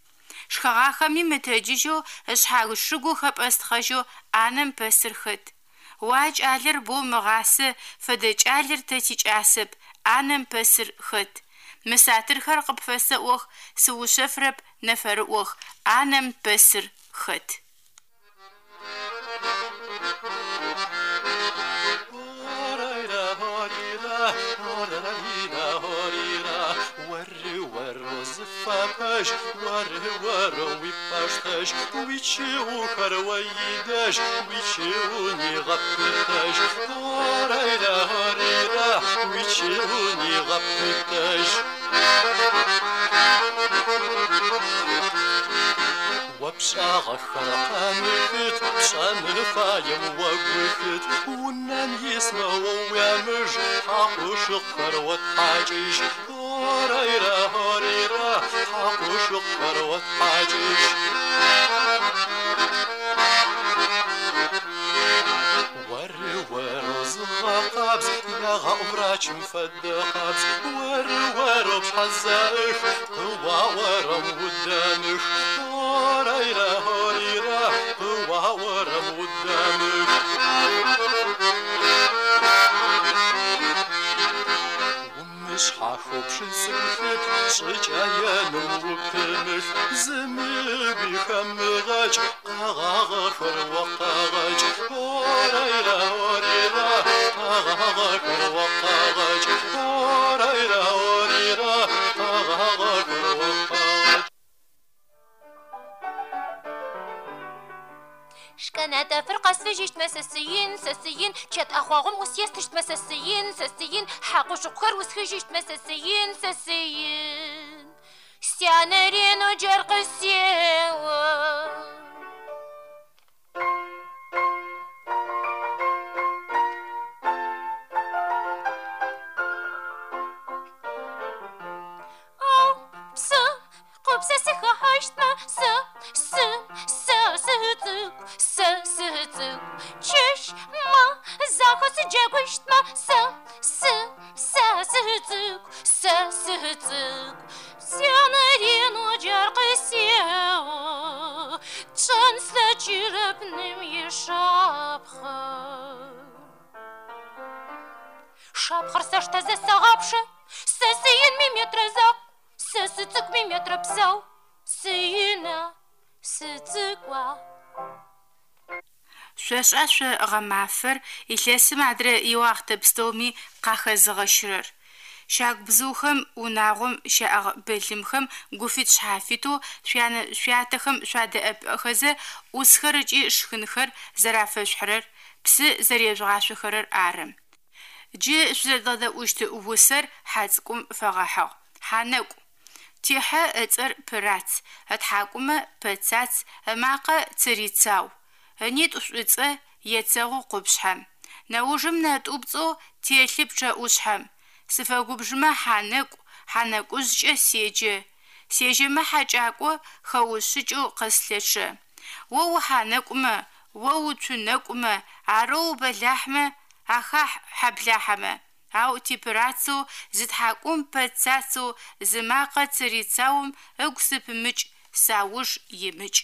Шхагъэхэми мытэджыжьэу шъхьаг шыгу хэпӏэстхъэжьэу ӏанэм пэсыр хэт. Уа кӏалэр бо мыгъасэ фэдэ кӏалэр тэ тикӏасэп, ӏанэм пэсыр хэт. Мысатырхэр къыпфэсэӏох, сыушъэфрэп нэфэрыӏох, ӏанэм пэсыр хэт. Фапаш, вары вары випашташ, вичу харвайдаш, вичу не гапыташ, орайда орайда, вичу не гапыташ. Вапшага харахамыхыт, шаныфаем вагвыхыт, уннан есма оуямыш, хакушык харват хачиш, орайда орайда, хакушык харват хачиш. Вары вары згакабз, яга врачым фадакабз, вары вары бхазаых, кыва варам уданых, орайда орайда, кыва варам уданых. Шхахоп шизыхыт, шычаяным укымых, зымыгы хамыгач, ағаға хырвақағач, орайда орайда, ағаға хырвақағач, орайда орайда, ағаға хырвақағач. Шканата فرقة سفجيشت مساسيين ساسيين شات أخواهم وسيستشت مساسيين ساسيين حقو شقر وسخجيشت مساسيين ساسيين سيانرين وجرق السيوة أو بس قبسة سخة هشتما س س س سهتك س سهتك چش ما زاكو سجاكوشتما س س س سهتك س سهتك سيانرين وجرق السيوة چان سلجرب نمي شابخر شابخر ساشتا زي سغابشة ساسين ميمتر زاك ساستك ميمتر بزاو سينا ستكوا Шъошӏэ гъэмафэр илъэсым адрэ иуахътэ пстэуми къахэзыгъэщырэр. Щагубзыухэм унагъом щаӏэ бэлымхэм гуфит шъхьафиту шъуянэ шъуятэхэм шъуадэӏэпыӏэхэзэ ӏусхэр ыкӏи шхынхэр зэрафэшъухьэрэр, псы зэрежъугъашъухэрэр ары. Джы шъузэдгъэдэӏущт усэр хьацӏкӏум фэгъэхьыгъ. Хьанэкӏу. Тихьэ ыцӏэр пырац, ытхьакӏумэ пэцац, ымакъэ цырицау. Нитӏу шӏуцӏэ ецэгъу къупшъхьэм. Нэужым нэтӏупцӏэу телъы пчъэӏушъхьэм. Сыфэгубжымэ хьанэкӏу, хьанэкӏужъкӏэ седжэ. Сежьэмэ хьакӏакӏо хэушъыкӏэу къэслъэчъэ. О ухьанэкӏумэ, о уцунэкӏумэ, арэу убэлахьмэ, ахахь хьаблахьэмэ. Ау типырацэу зытхьакӏум пэцацэу зымакъэ цырицаум ыгу сыпымыкӏ, сауж имыкӏ.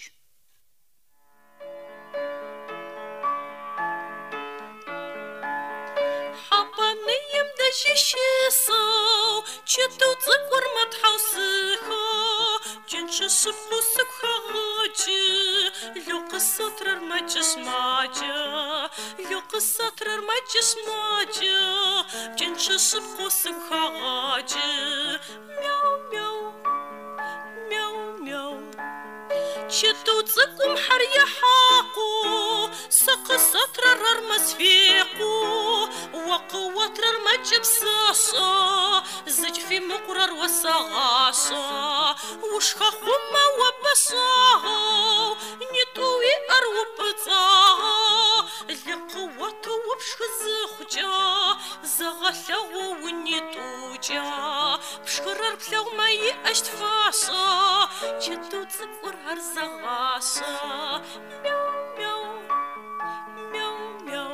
Хьапаныем дэжьэщэсэу чэтоу цӏыкӏур мэтхьаусыхэ джэнчъэ шъыпкъэу сыгухэгъэджы лъо къысэтрэр мэкӏышмаджэ лъо къысэтрэр мэкӏышмаджэ джэнчъэ шъыпкъэу сыгухэгъэджы мяу мяу мяу мяу чэтоу цӏыкӏум хьэр ехьакъо сэ къысэтрэр мэсфекъо وقوتر مجبساشا زجفي مقرر وسغاشا وشخا خما وبشاها نتوي أروبتاها لقوته وبشخ زخجا زغلو ونتوجا بشخرر بلو ما يأشتفاشا جدو تذكر هرزغاشا ميو ميو ميو ميو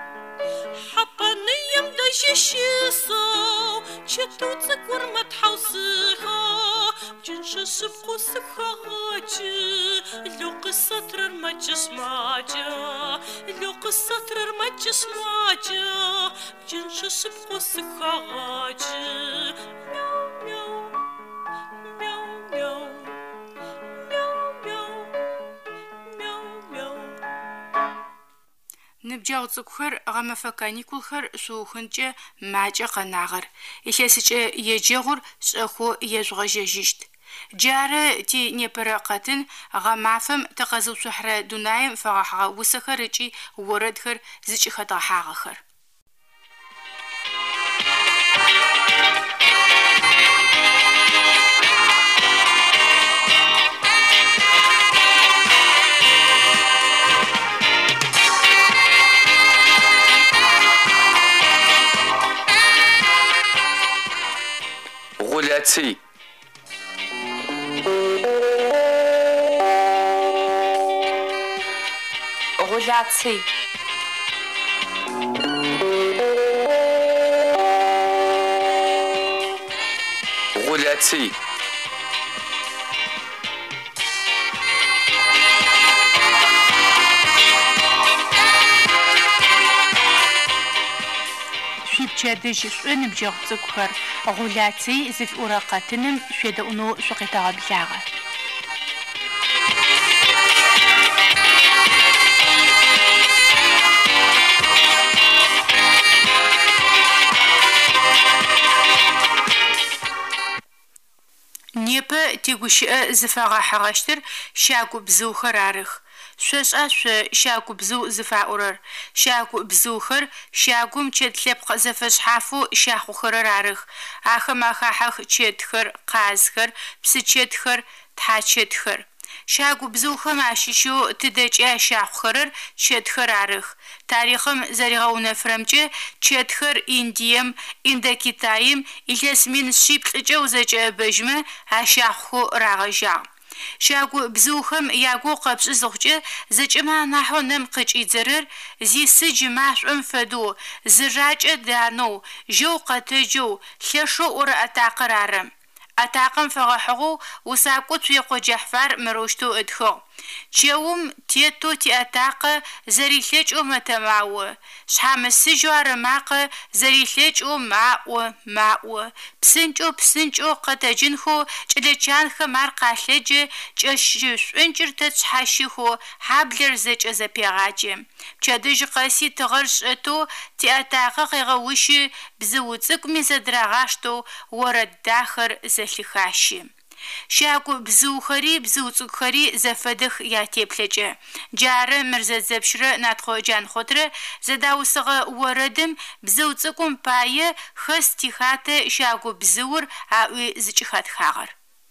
حبانيم داجيشيسو چتو تذكر متحوسها جنش سبقو سخاجي لو قصة ترر ما جسماجا لو قصة ترر ما جسماجا جنش سبقو سخاجي مياو مياو مياو مياو مياو مياو نبجاو цӏыкӏухэр гъэмэфэ каникулхэр шъоухынкӏэ макӏэ къэнагъэр. Илъэсыкӏэ еджэгъур шӏэхъо ежъугъэжьэжьыщт. Джары ти непэрэ къэтын гъэмафэм тыкъэзыушъухьрэ дунаим фэгъэхьыгъэ усэхэр ыкӏи орэдхэр зыкӏи хэдгъэхьагъэхэр. Гуляци. Гуляци. Гуляци. Шъуипчэдыжь шӏу ныбджэгъу цӏыкӏухэр гъуляци зыфиӏурэ къэтыным шъуедэӏунэу шъукъитэгъэблэгъэ. Непэ тигущыӏэ зыфэгъэхьыгъэщтыр щагубзыухэр арых. Шъошӏа шъо щагубзыу зыфаӏорэр. Щагубзыухэр щагум чэд лъэпкъ зэфэшъхьафэу щахъухэрэр арых. Ахэм ахахьэх чэтхэр, къазхэр, псычэтхэр, тхьачэтхэр. Щагубзыухэм ащыщэу тыдэкӏэ щахъухэрэр чэтхэр арых. Тарихъым зэригъэунэфырэмкӏэ чэтхэр Индием, Индокитаим илъэс мин шъиплӏыкӏэу зэкӏэбэжьмэ ащахъухэу рагъэжьагъ. Щагубзыухэм ягоу къэпшӏызыгъукӏэ зэкӏэмэ анахьэу нэм къыкӏидзэрэр зисыдж машӏом фэдэу зыракӏэ данэу жьэу къэтэджэу лъэшэу ӏорэ атакъэр ары. Атакъым фэгъэхьыгъэу усакӏо цуекъоджахьфар мэрощтэу ытхыгъ. Чэум тетэу тиатакъэ зэрилъэкӏэу мэтэмао. Шъхьамысыжьэу ары макъэ зэрилъэкӏэу маӏо, маӏо. Псынкӏэу псынкӏэу къэтэджынхэу кӏэлэчанхэм ар къалъэджэ кӏэшъшӏункӏыр тэцхьащыхэу хьаблэр зэкӏэ зэпегъаджэ. Пчэдыжь къэси тыгъэр шӏэтэу тиатакъэ къегъэущы бзыуцӏыкӏуми зэдрагъаштэу орэд дахэр зэлъыхащи. Щагубзыухэри бзыуцӏыкӏухэри зэфэдых ятеплъэкӏэ. Джары Мырзэдзэпщрэ Натхъо Джанхъотрэ зэдаусыгъэ орэдым бзыуцӏыкӏум пае хэс тихатэ щагубзыур аӏуи зыкӏи хэтхагъэр.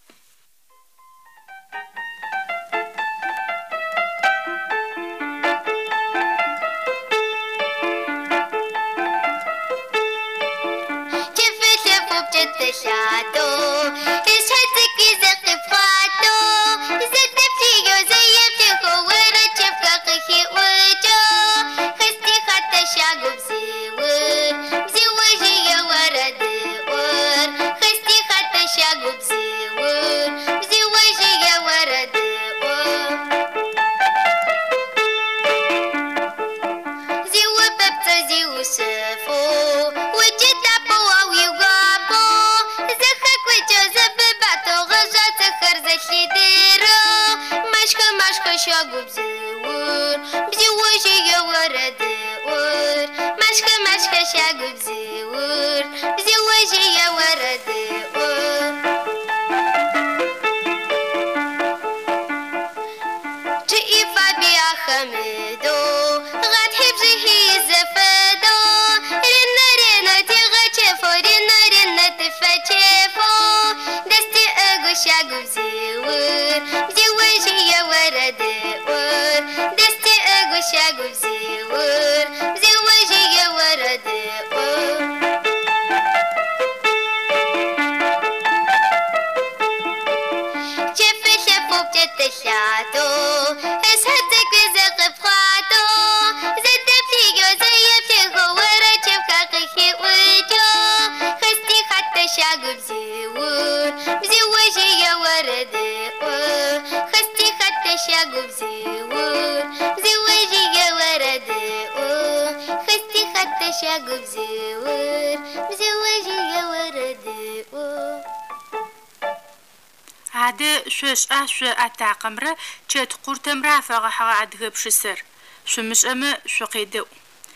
Щагубзыур, бзиожье ворадыур, машка машка щагубзыур, бзиожье ворадыур. Чи и фабия хамидо, гадхиб жихи зефедо, рина рина тига чефо, рина рина тифа чефо, дасти эго щагубзыур, бзиожье ворадыур. Дасти эго щагубзыур, бзиожье ворадыур. Чефы лъэпоп тетэлъато, эсхьэцӏыкӏуи зэкъыпхъуато, зэдэплъыгъо зэеплъыгъо орэ чефха къыхиӏуджо, хэсти хатэ щагубзыур, бзиожье ворадыур. شاقو بزور زواجي وردئو خستي خدت شاقو بزور زواجي وردئو عادة شوش أشو أتاقمرة جت قرتمرة فغحة عدها بشسر شو مش أما شو قيدو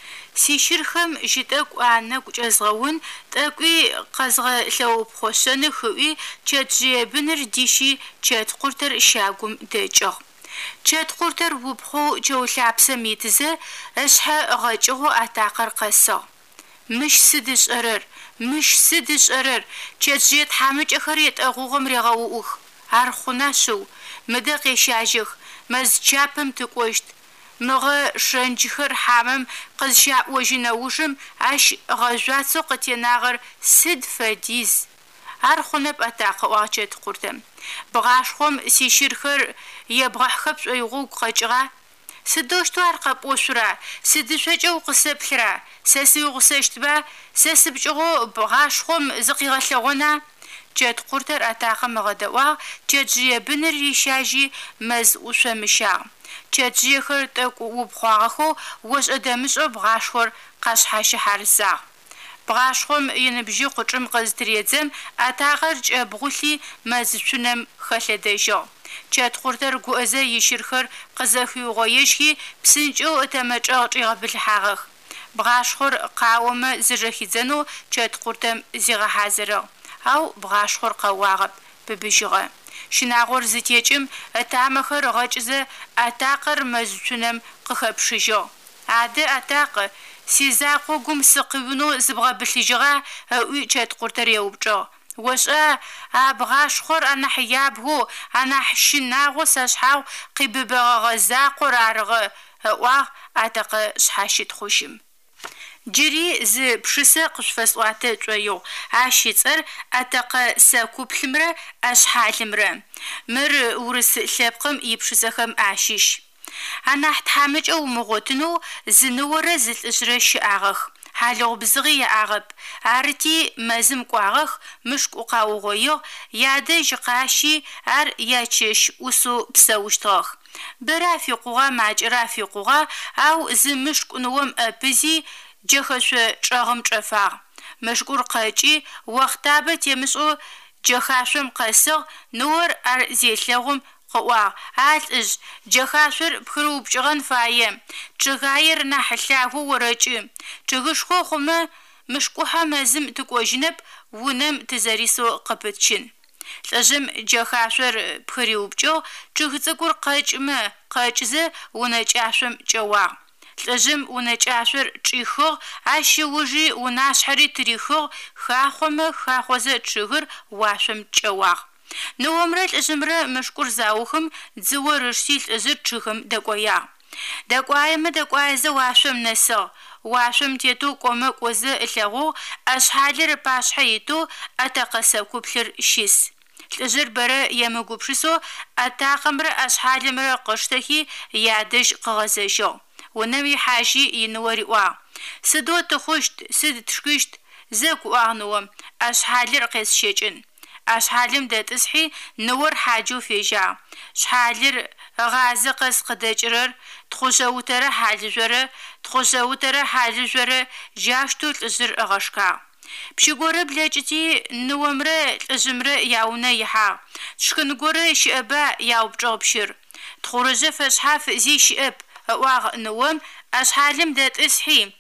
سيشرخم جدك وعنك جزغون تاكوي قزغ لو بخوشن خوي جت جيبنر ديشي جت قرتر شاقم دجاغ جت قرتر وبخو جو لعبسة ميتزة أشها غجغو أتاقر قصة مش سدش أرر مش سدش أرر جت جيت حامج أخريت أغوغم رغووخ عرخونا شو مدقي شاجخ مز جابم تقوشت مغا شنجخر حامم قزشا وجنوشم عش غجواتو قتيناغر سد فديز عرخونا بأتاق واجت قرتم بغاشخوم سيشيرخر يبغح خبس أيغوك قجغا سدوشتو عرقب وشرا سدشوجو قسبلرا ساسيو قسشتبا ساسبجغو بغاشخوم زقي غشغونا جت قرتر أتاقم غدوا جت جيبنر ريشاجي مز وشمشا جت جيخر تاك وبخواغخو وش أدامش بغاشخور قاشحاش حارسا بغاشخوم ينبجي قطرم قزتريزم أتاقر جابغولي مز شنم خلدجو جت قرتر قوزا يشيرخر قزاخيو غيشكي بسنجو أتمجاق بالحاغخ بغاشخور قاوم زرخي زنو جت قرتم زيغ حازرو أو بغاشخور قواغب ببجغة شناغور زتيجم أتامخر غجزة أتاقر مزتنم قخبشجو عادة أتاق سيزاقو قم سقبنو زبغة بلجغة أو جت قرتر يوبجو وشا بغاشخور أنا حياب هو أنا حشناغو ساشحاو قببغ غزاقو رارغ واه أتاق شحاشي تخوشم جري ز بشسة قشفس وعتة جويو عاشيتر أتاق ساكوب حمرة أشحال مر ورس لبقم يبشسخم عاشيش أنا حتحامج أو مغوتنو زنورة زل إجراش أغخ حالو بزغي أغب عرتي مازم قواغخ مشك وقاوغيو ياده جقاشي عر ياتشش وسو بساوشتاخ برافي قوغا معج رافي قوغا أو زمشك نوم أبزي جخش شغم شفا مشكور قاجي وقتابت يمسو جخاشم قصر نور أرزيلهم قوا عالج جخاشر بخروب جغن فايم جغاير نحلاه ورجي جغشخو خما مشكوها مازم تقوجنب ونم تزاريسو قبتشن لازم جخاشر بخروب جو جغزقور قاج ما قاجزة ونجاشم جوا لازم ونجاشر تريخو عشي وجي وناشحري تريخو خاخوما خاخوزة تشغر واشم جوا نوامرت أزمرة مشكور زاوخم زورشتيل أزر تشغم دقويا دقويا ما دقويا زواشم نسا واشم تيتو قومك وزا إلاغو أشحالي رباش حيتو أتاقسا كوبلر شيس الأزر برا يمقوبشسو أتاقمر أشحالي مرا قشتكي يادش قغزجو ونمي حاجي ينوري وا سدو تخشت سد تشكشت زاكو أغنوام أشحالي رقيس شيجن أشحالم دا تسحي نور حاجو فيجا شحالر غازي قس قدجرر تخوشاو ترى حالجرر تخوشاو ترى حالجرر جاشتو الأزر أغشكا بشيقورة بلاجتي نوامرة الأزمرة ياونا يحا شكنقورة شئبا ياو بجغبشر تخورجة فشحاف زي شئب واغ نوام أشحالم دا تسحي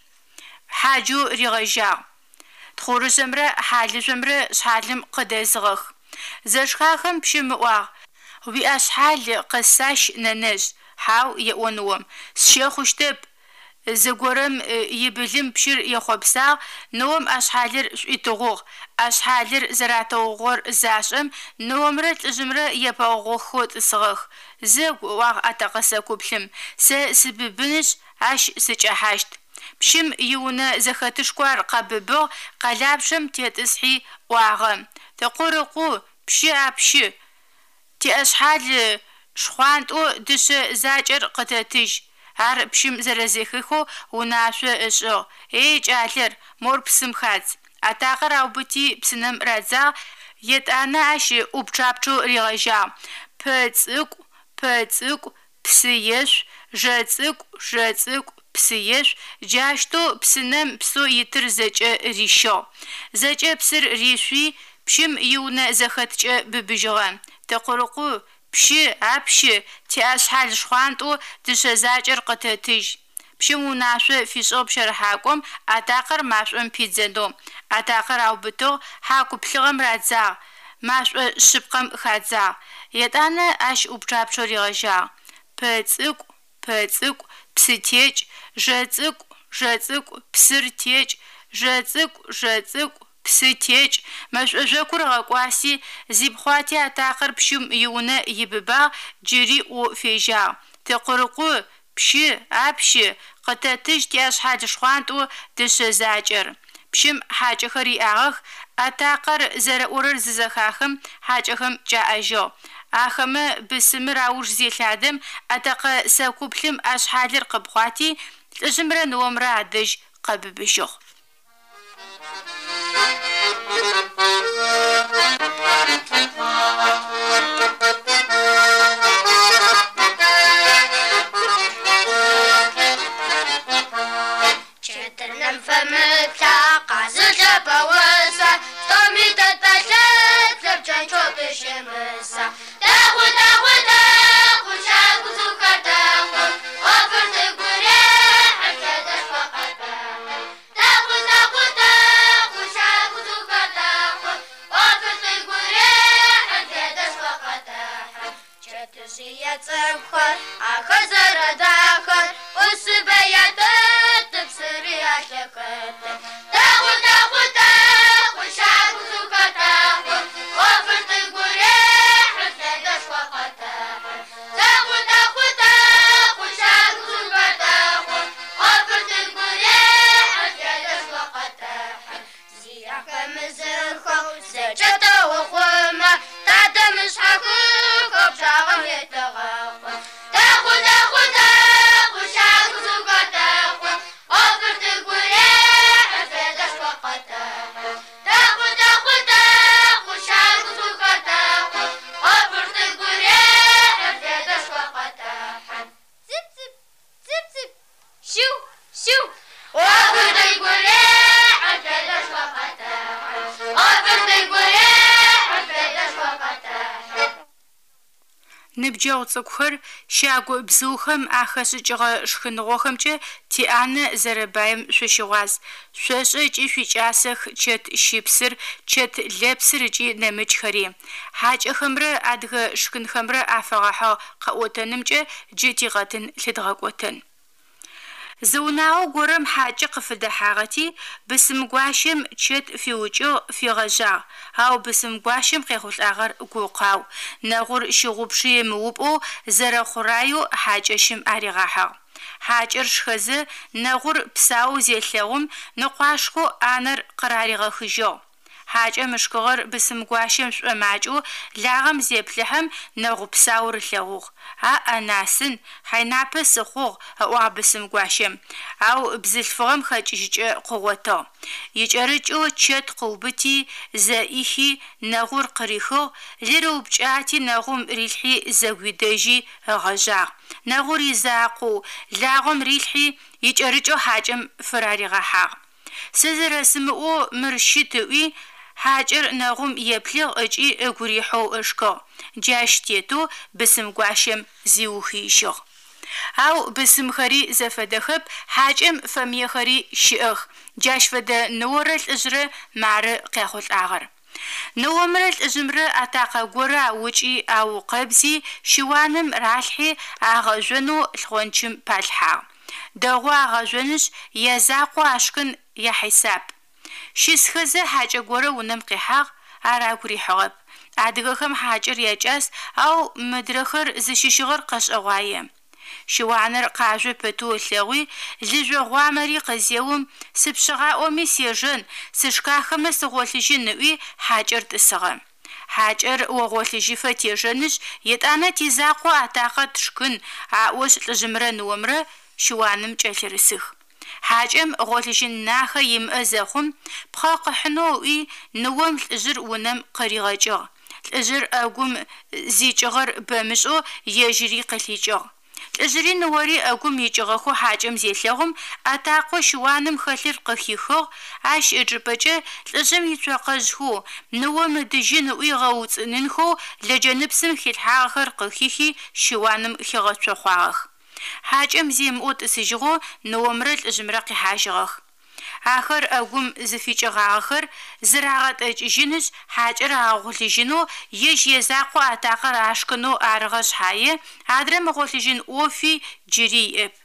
حاجو رغجا تخور زمرة حال زمرة شحالم قدازغخ زشخاخم بشمواغ وبأشحال قساش ننج حاو يقونوم شيخ وشتب زغورم يبلم بشير يخبسا نوم أشحالر يتغوغ أشحالر زراتوغور زاشم نومرت زمرة يباغوخوت صغخ زغ واغ أتقسا كوبلم سسببنش عش سجحاشت بشم يونا زخاتشكوار قببو قلابشم تيتسحي واغم تقورقو بشي عبشي تي أشحال شخوانتو دش زاجر قتاتيج هر بشم زرزيخيخو وناشو اشو ايج آلر مور بسم خادز أتاقر أو بتي بسنم رازا يتانا عشي وبجابچو ريغجا پتسق пэцӏыкӏу, псыешъу, жэцӏыкӏу, жэцӏыкӏу, псыешъу, джаштоу псынэм псо итыр зэкӏэ рищыгъ. Зэкӏэ псыр ришъуи пщым иунэ зэхэткӏэ быбыжьыгъэ. Тэкъурыкъу, пщы, апщы, тиӏашъхьал шхъуантӏу дышъэзакӏэр къытэтыжь. Пщым унашъо фишӏыгъ пщэрыхьакӏом атакъэр машӏом пидзэнэу. Атакъэр аубытыгъ, хьакуплъыгъэм радзагъ, машӏо шъыпкъэм хадзагъ. Етӏанэ ащ упчъапчъэу ригъэжьагъ. Пэцӏыкӏу, пэцӏыкӏу, псытекӏ, жэцӏыкӏу, жэцӏыкӏу, псыр текӏ, жэцӏыкӏу, жэцӏыкӏу, псы текӏ. Мэшӏожъокур гъэкӏуаси зипхъуати атакъэр пщым иунэ ибыбагъ, джыри ӏу фежьагъ. Тэкъурыкъу, пщы, апщы, къытэтыжь тиӏашъхьал шхъуантӏу дышъэзакӏэр. Пщым хьакӏэхэр иӏагъэх, атакъэр зэрэӏорэр зызэхахэм хьакӏэхэм кӏаӏэжьыгъ. Ахэмэ бысымыр ауж зелъадэм атакъэ сэкуплъым ашъхьалыр къыпхъуати, лӏыжъымрэ ныомрэ адэжь къэбыбыжьыгъ. Ныбджэгъу цӏыкӏухэр щагу бзыухэм ахэшӏыкӏыгъэ шхыныгъохэмкӏэ тиӏанэ зэрэбаем шъущыгъуаз. Шъошӏэ ыкӏи шъуикӏасэх чэт щипсыр, чэт лэпсыр ыкӏи нэмыкӏхэри. Хьакӏэхэмрэ адыгэ шхынхэмрэ афэгъэхьыгъ къэӏотэнымкӏэ джы тигъэтын лъыдгъэкӏотэн. Зыунагъо горэм хьакӏэ къыфыдэхьагъэти, бысымгуащэм чэт фиукӏыгъ, фигъэжьагъ. Ау бысымгуащэм къехъулӏагъэр гукъау. Нэгъур щыгъупши емыупӏэу зэрэхъураеу хьакӏэщым аригъахьагъ. Хьакӏэр шхэзэ нэгъур псау зелъэгъум ныкъуашхэу ӏанэр къыраригъэхыжьыгъ. Хьакӏэ мышкыгъэр бысымгуащэм шӏомакӏэу лагъэм зеплъыхьэм нэгъу псау рылъэгъугъ. А ӏэнасын, хайнапэ сыхъугъ ыӏуагъ бысымгуащэм. Ау бзылъфыгъэм хэкӏыжькӏэ къыгъотыгъ. Икӏэрыкӏэу чэт къыубыти, зэӏихи, нэгъур къырихыгъ, лырэ упкӏати нэгъум рилъхьи зэгуидэжьи ыгъэжьагъ. Нэгъур изакъоу, лагъом рилъхьи икӏэрыкӏэу хьакӏэм фыраригъэхьагъ. Сэ зэрэсымыӏэу мыр щытыӏуи, хьакӏэр нэгъум еплъыгъ ыкӏи ыгурихьэу ышкыгъ. Джащ тетэу бысымгуащэм зиухыжьыгъ. Ау бысымхэри зэфэдэхэп, хьакӏэм фэмыехэри щыӏэх. Джащ фэдэ ныорэ лӏыжърэ мары къехъулӏагъэр. Ныомрэ лӏыжъымрэ атакъэ горэ аукӏи аукъэбзи щыуаным ралъхьи агъэжъонэу лъхъончым палъхьагъ. Дэгъу агъэжъоныжь езакъо ашхын яхьисап. Щысхэзэ хьакӏэ горэ унэм къихьагъ, ар агурихьыгъэп. Адыгэхэм хьакӏэр якӏас, ау мыдрэхэр зыщыщыгъэр къэшӏэгъуае. Щыуанэр къажъо пэту ылъэгъуи, лыжъогъуамэри къызеум, сыпшъыгъаӏоми сежэн, сышкахэмэ сыгъолъыжьы ныӏуи хьакӏэр тӏысыгъэ. Хьакӏэр огъолъыжьыфэ тежэнышъ, етӏанэ тизакъо атакъэ тшкын, аӏош лӏыжъымрэ ныомрэ щыуаным кӏэлъырысых. Хьакӏэм гъолъыжьын нахэ имыӏэ зэхъум, пхъэ къыхьынэу ыӏуи ныом лӏыжъыр унэм къыригъэкӏыгъ. لأجر أقوم زيجغر بمشو يجري قليجغ لأجري نوري أقوم يجغخو حاجم زيلهم أتاقو شوانم خلير قخيخو عاش إجبجة لأجم يتوقجهو نو مدجين ويغوت ننخو لجنبسم خلحاغر قخيخي شوانم خيغتو خواغ حاجم زيم أوت سجغو نومرت أجمرقي حاجغخ آخر أقوم زفيجغ آخر زراعت أجينش حاجر آغوليجينو يش يزاقو أتاقر عشقنو أرغش حاية عدرم غوليجين أوفي جري إب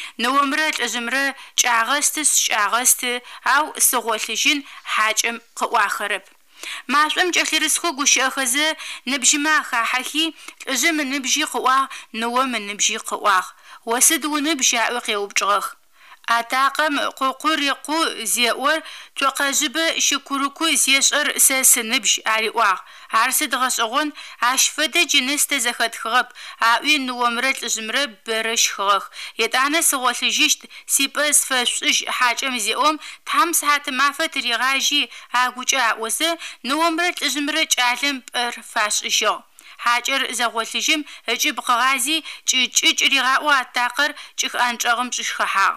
نومرت أجمرة جاغستس جاغست أو سغوليجين حاجم قواخرب معشوم جخيرسخو قوشي أخذ نبجي ما خاحكي أجم نبجي قواغ نوم نبجي قواغ وسدو نبجي عوقي وبجغخ أتاقم قوقور يقو زيور توقجب شكروكو زيشر سسنبش عريواغ عرسد غشغون عشفد جنس تزخد خغب عوين نومرت جمرب برش خغخ يدانا سغولجيشت سيبس فشش حاجم زيوم تهم ساعت معفت ريغاجي عقوجا وزه نومرت جمرت عالم بر فاششو حاجر زغولجيم اجيب غازي جيج ريغاو أتاقر جيخ أنجغم جيخ خحاو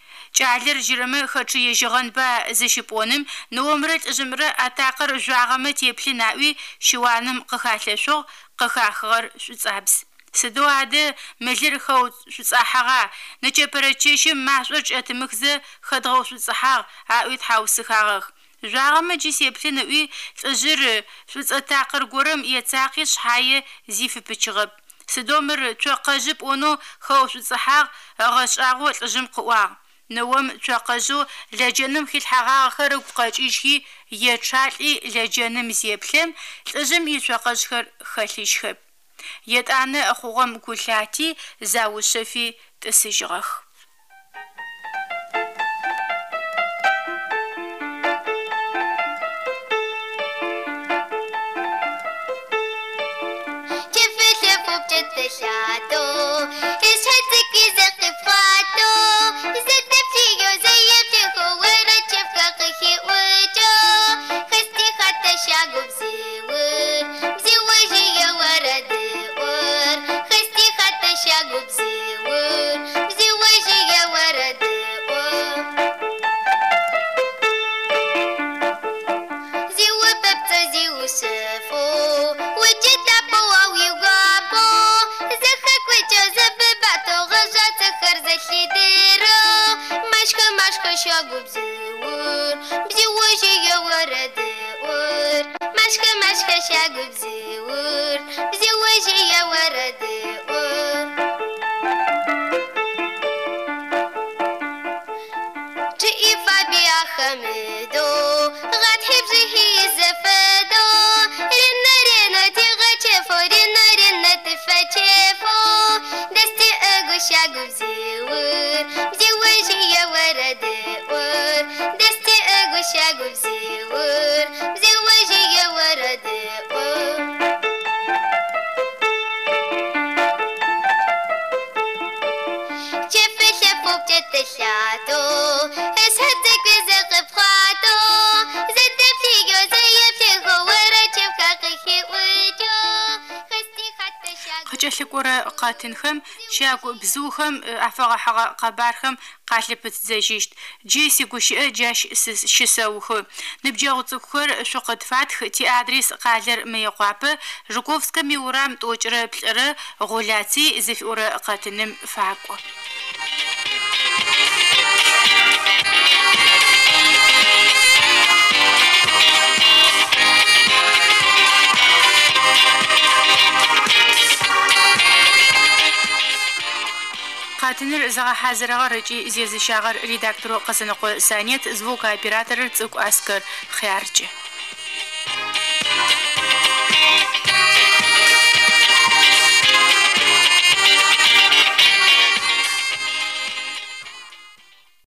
جعلر جرمه خطر يجغن با زشبونم نومرت جمرة أتاقر جواغمت يبلي ناوي شوانم قخاتلشو قخاخغر شوزابس سدو عده ملير خو شوزاحغا نجبرتشيشم معشوج أتمخزه خدغو شوزاحغ عاوي تحاوسخاغغ جواغمت جيس يبلي ناوي تجر شوز أتاقر قرم يتاقيش حاية زيف بچغب سدومر توقجب اونو خو شوزاحغ غشاغو تجم قواغ نوم تقزو لجنم خيل حقا خرق قاجيشي يتشالي لجنم زيبلم لازم يتقز خر خليش خب يدعنا أخوغم كلاتي زاو شفي تسجغخ خجلكورة قاتنخم شاكو بزوخم أفغا حغا قبارخم قاتلبت زيجيشت جيسي قوشي جاش شسوخو نبجاو تكور شقد فاتخ تي أدريس قادر ميقواب ركوفسكا ميورام توجر بلر غولاتي زفورة قاتنم فاقو قاتنر زغا حازرغا رجي زيزي شاغر ريداكتورو قسنقو سانيت زفوك оператор цук аскар خيارجي